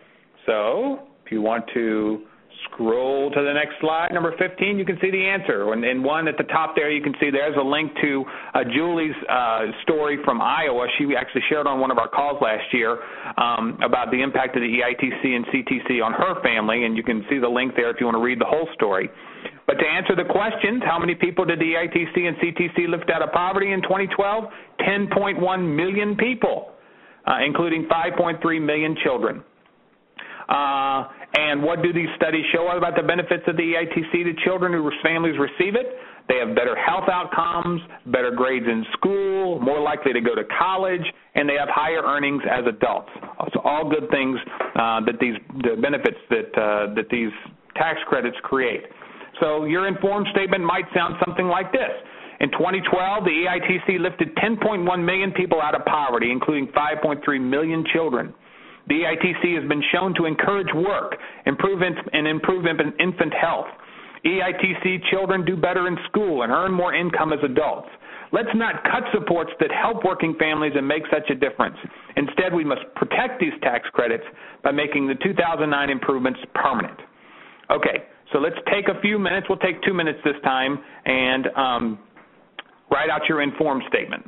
[SPEAKER 7] So if you want to scroll to the next slide, number 15, you can see the answer. And one at the top there, you can see there's a link to Julie's story from Iowa. She actually shared on one of our calls last year about the impact of the EITC and CTC on her family, and you can see the link there if you want to read the whole story. But to answer the questions, how many people did the EITC and CTC lift out of poverty in 2012? 10.1 million people, including 5.3 million children. And what do these studies show about the benefits of the EITC to children whose families receive it? They have better health outcomes, better grades in school, more likely to go to college, and they have higher earnings as adults. So all good things the benefits that these tax credits create. So your informed statement might sound something like this. In 2012, the EITC lifted 10.1 million people out of poverty, including 5.3 million children. The EITC has been shown to encourage work, improve infant health. EITC children do better in school and earn more income as adults. Let's not cut supports that help working families and make such a difference. Instead, we must protect these tax credits by making the 2009 improvements permanent. Okay, so let's take a few minutes. We'll take 2 minutes this time and write out your informed statement.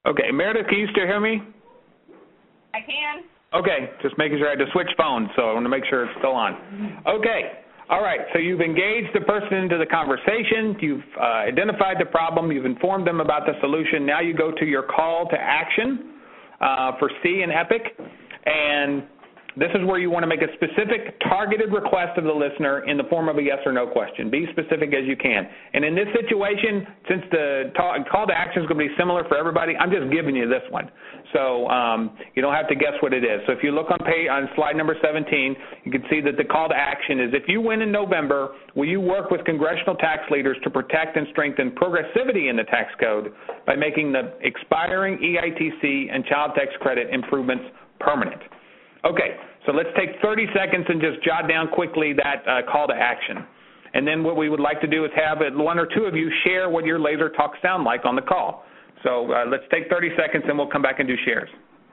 [SPEAKER 7] Okay, Meredith, can you still hear me?
[SPEAKER 3] I can.
[SPEAKER 7] Okay, just making sure I had to switch phones, so I want to make sure it's still on. Okay, all right, so you've engaged the person into the conversation, you've identified the problem, you've informed them about the solution. Now you go to your call to action for C and EPIC, and this is where you want to make a specific targeted request of the listener in the form of a yes or no question. Be specific as you can. And in this situation, since the call to action is going to be similar for everybody, I'm just giving you this one. So you don't have to guess what it is. So if you look on slide number 17, you can see that the call to action is, if you win in November, will you work with congressional tax leaders to protect and strengthen progressivity in the tax code by making the expiring EITC and child tax credit improvements permanent? Okay, so let's take 30 seconds and just jot down quickly that call to action. And then what we would like to do is have one or two of you share what your laser talk sound like on the call. So let's take 30 seconds and we'll come back and do shares.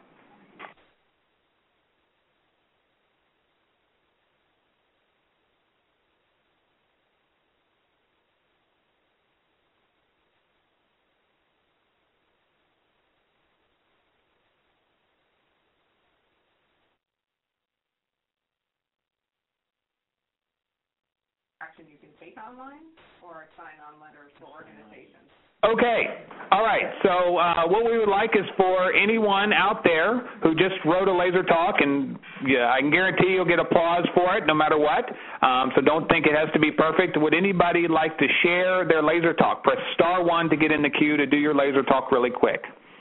[SPEAKER 3] Action you can take online or sign on letters for organizations.
[SPEAKER 7] Okay. All right. So what we would like is for anyone out there who just wrote a laser talk, and I can guarantee you'll get applause for it no matter what. So don't think it has to be perfect. Would anybody like to share their laser talk? Press *1 to get in the queue to do your laser talk really quick.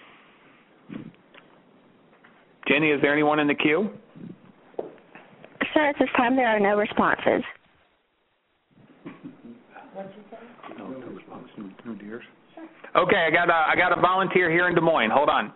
[SPEAKER 7] Jenny, is there anyone in the queue?
[SPEAKER 1] Sir, at this time there are no responses.
[SPEAKER 7] What'd you say? No response. No dears. Okay, I got a volunteer here in Des Moines. Hold on.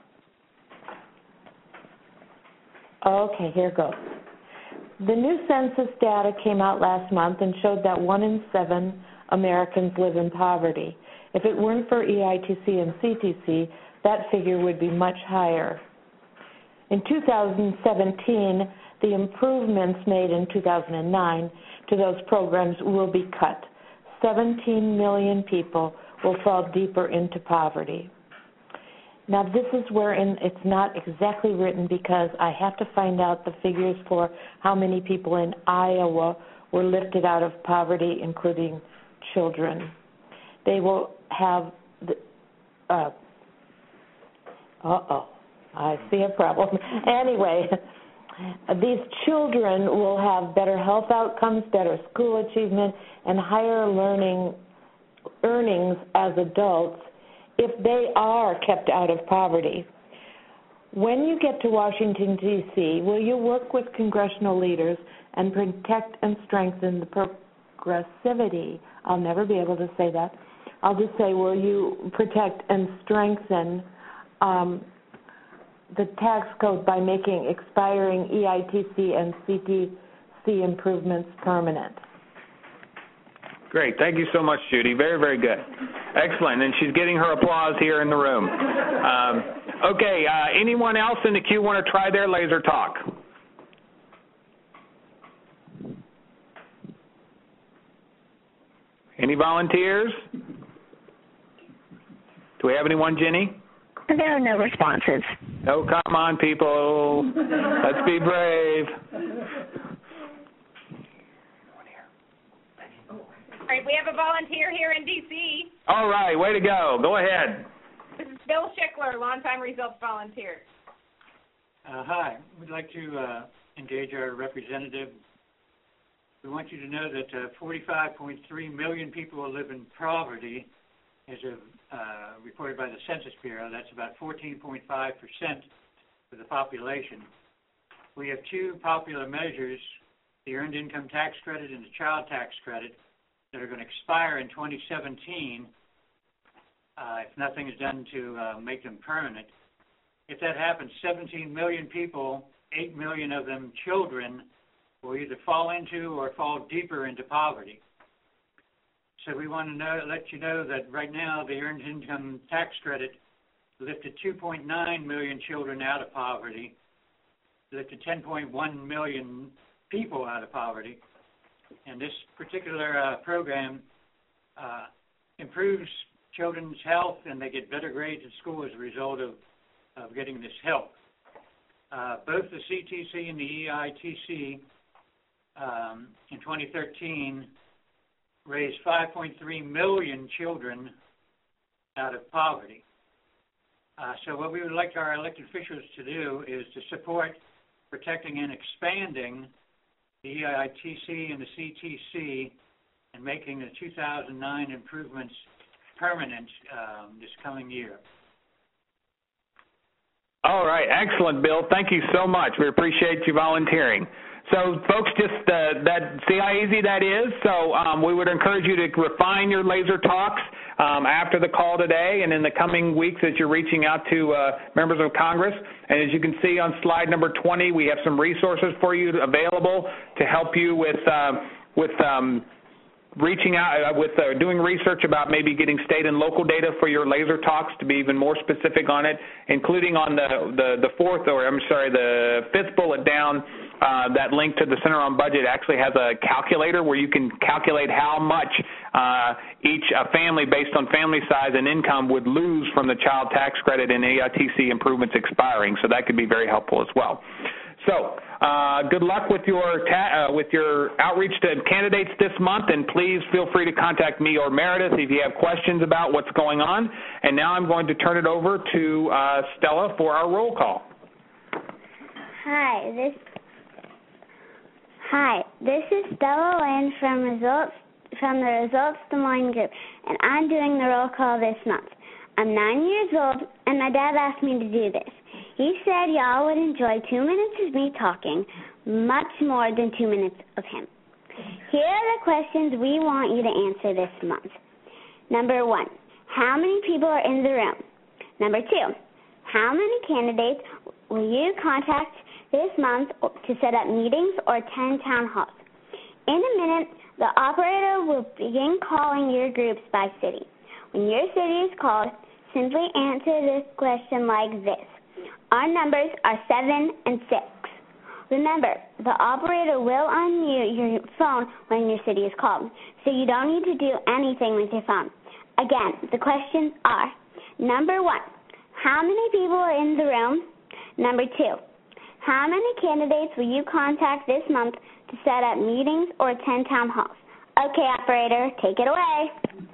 [SPEAKER 8] Okay, here goes. The new census data came out last month and showed that 1 in 7 Americans live in poverty. If it weren't for EITC and CTC, that figure would be much higher. In 2017, the improvements made in 2009 to those programs will be cut. 17 million people will fall deeper into poverty. Now, this is where it's not exactly written because I have to find out the figures for how many people in Iowa were lifted out of poverty, including children. They will have I see a problem. Anyway, these children will have better health outcomes, better school achievement, and higher earnings as adults if they are kept out of poverty. When you get to Washington, D.C., will you work with congressional leaders and protect and strengthen the progressivity? I'll never be able to say that. I'll just say, will you protect and strengthen the tax code by making expiring EITC and CTC improvements permanent?
[SPEAKER 7] Great. Thank you so much, Judy. Very, very good. Excellent. And she's getting her applause here in the room. Okay. Anyone else in the queue want to try their laser talk? Any volunteers? Do we have anyone, Jenny?
[SPEAKER 1] There are no responses.
[SPEAKER 7] Oh, come on, people. Let's be brave.
[SPEAKER 3] All right, we have a volunteer here in D.C.
[SPEAKER 7] All right, way to go. Go ahead.
[SPEAKER 3] This is Bill Schickler, longtime results volunteer.
[SPEAKER 9] Hi. We'd like to engage our representative. We want you to know that 45.3 million people live in poverty, as reported by the Census Bureau. That's about 14.5% of the population. We have two popular measures, the Earned Income Tax Credit and the Child Tax Credit, that are going to expire in 2017 if nothing is done to make them permanent. If that happens, 17 million people, 8 million of them children, will either fall into or fall deeper into poverty. So we want to let you know that right now the Earned Income Tax Credit lifted 2.9 million children out of poverty, lifted 10.1 million people out of poverty. And this particular program improves children's health, and they get better grades at school as a result of of getting this help. Both the CTC and the EITC in 2013 raised 5.3 million children out of poverty. So what we would like our elected officials to do is to support protecting and expanding the EITC and the CTC and making the 2009 improvements permanent this coming year.
[SPEAKER 7] All right, excellent, Bill. Thank you so much. We appreciate you volunteering. So, folks, just see how easy that is. So we would encourage you to refine your laser talks after the call today and in the coming weeks as you're reaching out to members of Congress. And as you can see on slide number 20, we have some resources for you available to help you with reaching out with doing research about maybe getting state and local data for your laser talks to be even more specific on it, including on the fifth bullet down. That link to the Center on Budget actually has a calculator where you can calculate how much each family, based on family size and income, would lose from the child tax credit and EITC improvements expiring. So that could be very helpful as well. So good luck with your outreach to candidates this month, and please feel free to contact me or Meredith if you have questions about what's going on. And now I'm going to turn it over to Stella for our roll call.
[SPEAKER 10] Hi, this is Stella Lynn from the Results Des Moines group, and I'm doing the roll call this month. I'm 9 years old, and my dad asked me to do this. He said y'all would enjoy 2 minutes of me talking much more than 2 minutes of him. Here are the questions we want you to answer this month. Number 1, how many people are in the room? Number 2, how many candidates will you contact this month to set up meetings or attend town halls? In a minute, the operator will begin calling your groups by city. When your city is called, simply answer this question like this. Our numbers are 7 and 6. Remember, the operator will unmute your phone when your city is called, so you don't need to do anything with your phone. Again, the questions are, number 1, how many people are in the room? Number 2, how many candidates will you contact this month to set up meetings or attend town halls? Okay, operator, take it away.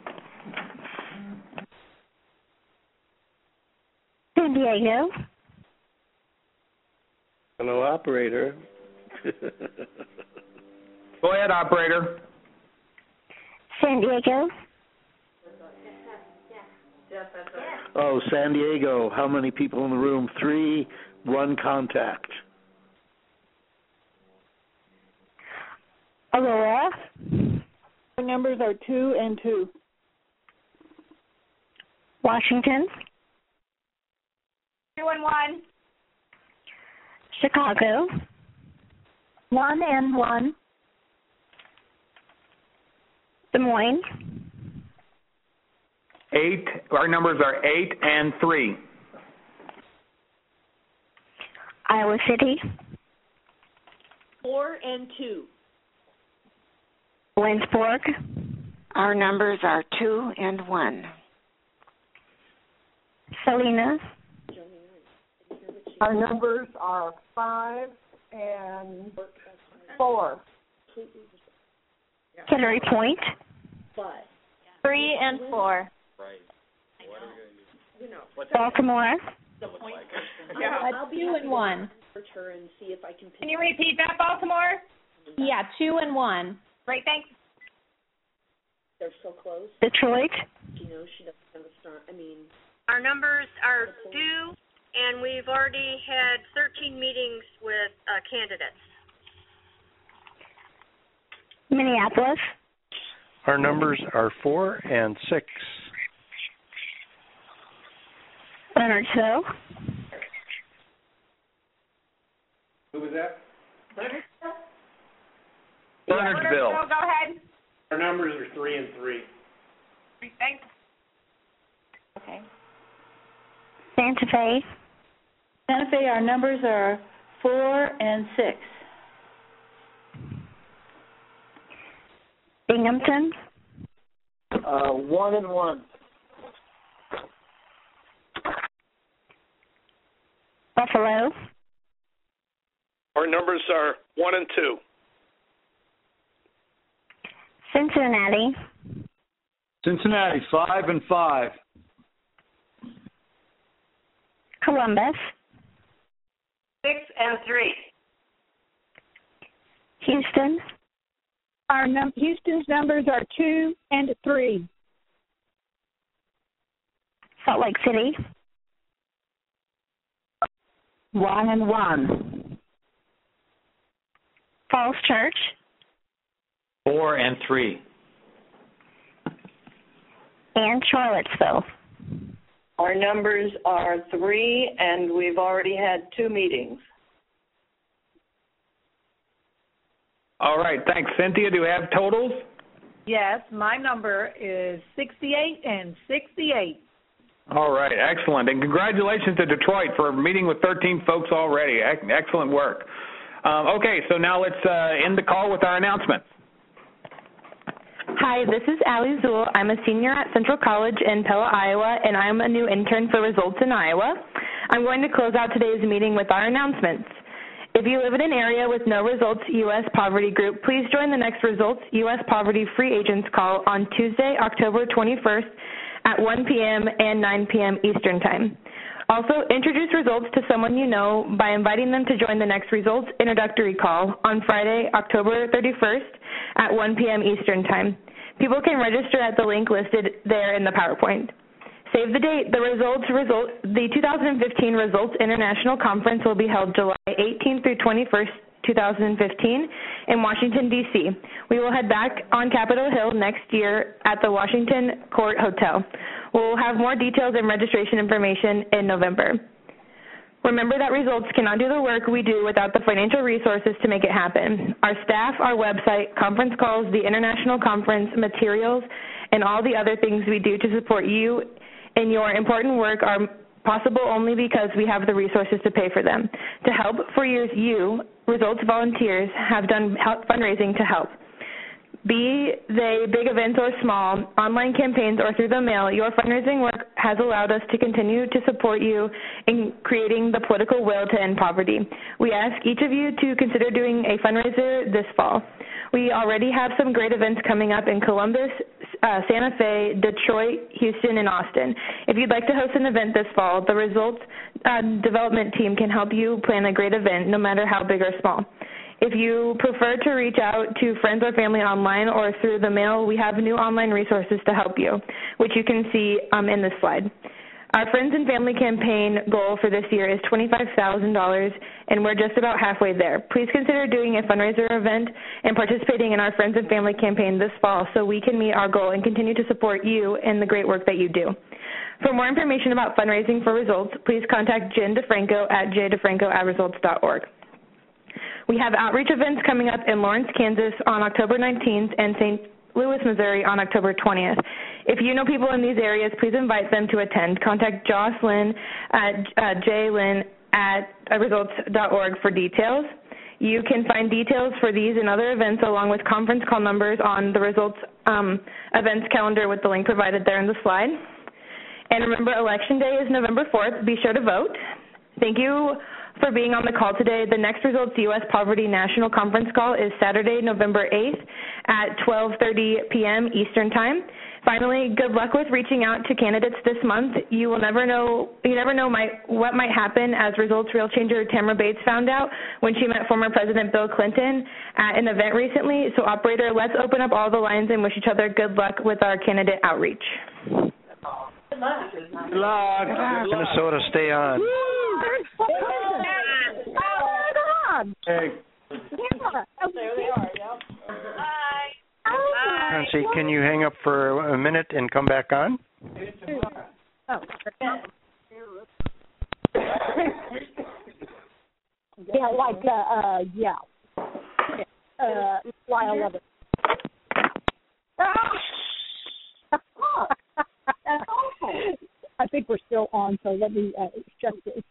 [SPEAKER 1] San Diego.
[SPEAKER 5] Hello, operator.
[SPEAKER 7] Go ahead, operator.
[SPEAKER 1] San Diego.
[SPEAKER 11] Oh, San Diego. How many people in the room? 3, 1 contact.
[SPEAKER 1] Aurora.
[SPEAKER 12] The numbers are 2 and 2.
[SPEAKER 1] Washington.
[SPEAKER 3] 2 and 1.
[SPEAKER 1] Chicago.
[SPEAKER 12] 1 and 1.
[SPEAKER 1] Des Moines.
[SPEAKER 7] 8. Our numbers are 8 and 3.
[SPEAKER 1] Iowa City.
[SPEAKER 12] 4 and 2.
[SPEAKER 1] Lindsborg.
[SPEAKER 13] Our numbers are 2 and 1.
[SPEAKER 1] Salina.
[SPEAKER 12] Our numbers are 5 and 4.
[SPEAKER 1] Kittery Point.
[SPEAKER 12] 3 and 4.
[SPEAKER 1] Baltimore.
[SPEAKER 14] I'll be 2 and 1.
[SPEAKER 3] Can you repeat that, Baltimore?
[SPEAKER 14] Yeah, 2 and 1.
[SPEAKER 3] Great, thanks.
[SPEAKER 15] They're so close.
[SPEAKER 1] Detroit.
[SPEAKER 15] You know, she doesn't have a start. I mean,
[SPEAKER 16] our numbers are due, and we've already had 13 meetings with candidates.
[SPEAKER 1] Minneapolis.
[SPEAKER 5] Our numbers are 4 and 6.
[SPEAKER 1] Leonardsville.
[SPEAKER 17] Who was that?
[SPEAKER 7] Leonardsville.
[SPEAKER 3] Go ahead.
[SPEAKER 17] Our numbers are 3 and 3.
[SPEAKER 3] Thanks.
[SPEAKER 12] Okay.
[SPEAKER 1] Santa Fe.
[SPEAKER 6] Santa Fe, our numbers are 4 and 6.
[SPEAKER 1] Binghamton.
[SPEAKER 11] 1 and 1.
[SPEAKER 1] Buffalo.
[SPEAKER 18] Our numbers are 1 and 2.
[SPEAKER 1] Cincinnati.
[SPEAKER 19] Cincinnati, 5 and 5.
[SPEAKER 1] Columbus.
[SPEAKER 20] 6 and 3.
[SPEAKER 1] Houston.
[SPEAKER 21] Houston's numbers are 2 and 3.
[SPEAKER 1] Salt Lake City.
[SPEAKER 21] 1 and 1.
[SPEAKER 1] Falls Church.
[SPEAKER 22] 4 and 3.
[SPEAKER 1] And Charlottesville.
[SPEAKER 20] Our numbers are 3, and we've already had 2 meetings.
[SPEAKER 7] All right, thanks. Cynthia, do we have totals?
[SPEAKER 21] Yes, my number is 68 and 68.
[SPEAKER 7] All right, excellent. And congratulations to Detroit for meeting with 13 folks already. Excellent work. Okay, so now let's end the call with our announcements.
[SPEAKER 23] Hi, this is Allie Zool. I'm a senior at Central College in Pella, Iowa, and I'm a new intern for Results in Iowa. I'm going to close out today's meeting with our announcements. If you live in an area with no Results U.S. Poverty Group, please join the next Results U.S. Poverty Free Agents call on Tuesday, October 21st at 1 p.m. and 9 p.m. Eastern Time. Also, introduce Results to someone you know by inviting them to join the next Results Introductory Call on Friday, October 31st at 1 p.m. Eastern Time. People can register at the link listed there in the PowerPoint. Save the date. The 2015 Results International Conference will be held July 18th through 21st, 2015 in Washington, D.C. We will head back on Capitol Hill next year at the Washington Court Hotel. We'll have more details and registration information in November. Remember that Results cannot do the work we do without the financial resources to make it happen. Our staff, our website, conference calls, the international conference, materials, and all the other things we do to support you in your important work are possible only because we have the resources to pay for them. To help for years, you, Results volunteers, have done fundraising to help. Be they big events or small, online campaigns or through the mail, your fundraising work has allowed us to continue to support you in creating the political will to end poverty. We ask each of you to consider doing a fundraiser this fall. We already have some great events coming up in Columbus, Santa Fe, Detroit, Houston, and Austin. If you'd like to host an event this fall, the Results development team can help you plan a great event, no matter how big or small. If you prefer to reach out to friends or family online or through the mail, we have new online resources to help you, which you can see in this slide. Our Friends and Family campaign goal for this year is $25,000, and we're just about halfway there. Please consider doing a fundraiser event and participating in our Friends and Family campaign this fall so we can meet our goal and continue to support you and the great work that you do. For more information about fundraising for Results, please contact Jen DeFranco at jdefranco@results.org. We have outreach events coming up in Lawrence, Kansas on October 19th and St. Louis, Missouri on October 20th. If you know people in these areas, please invite them to attend. Contact Jocelyn at jlyn@results.org for details. You can find details for these and other events along with conference call numbers on the Results events calendar with the link provided there in the slide. And remember, Election Day is November 4th. Be sure to vote. Thank you for being on the call today. The next Results U.S. Poverty National Conference call is Saturday, November 8th at 12:30 p.m. Eastern Time. Finally, good luck with reaching out to candidates this month. You never know what might happen, as Results Real Changer Tamara Bates found out when she met former President Bill Clinton at an event recently. So, operator, let's open up all the lines and wish each other good luck with our candidate outreach.
[SPEAKER 20] Good luck.
[SPEAKER 7] Good luck.
[SPEAKER 5] Minnesota, stay on.
[SPEAKER 7] Hey.
[SPEAKER 20] There they are, yep. Bye.
[SPEAKER 5] Nancy, can you hang up for a minute and come back on?
[SPEAKER 21] Oh. Yeah, like, yeah. Why I love it. I think we're still on, so let me shut this.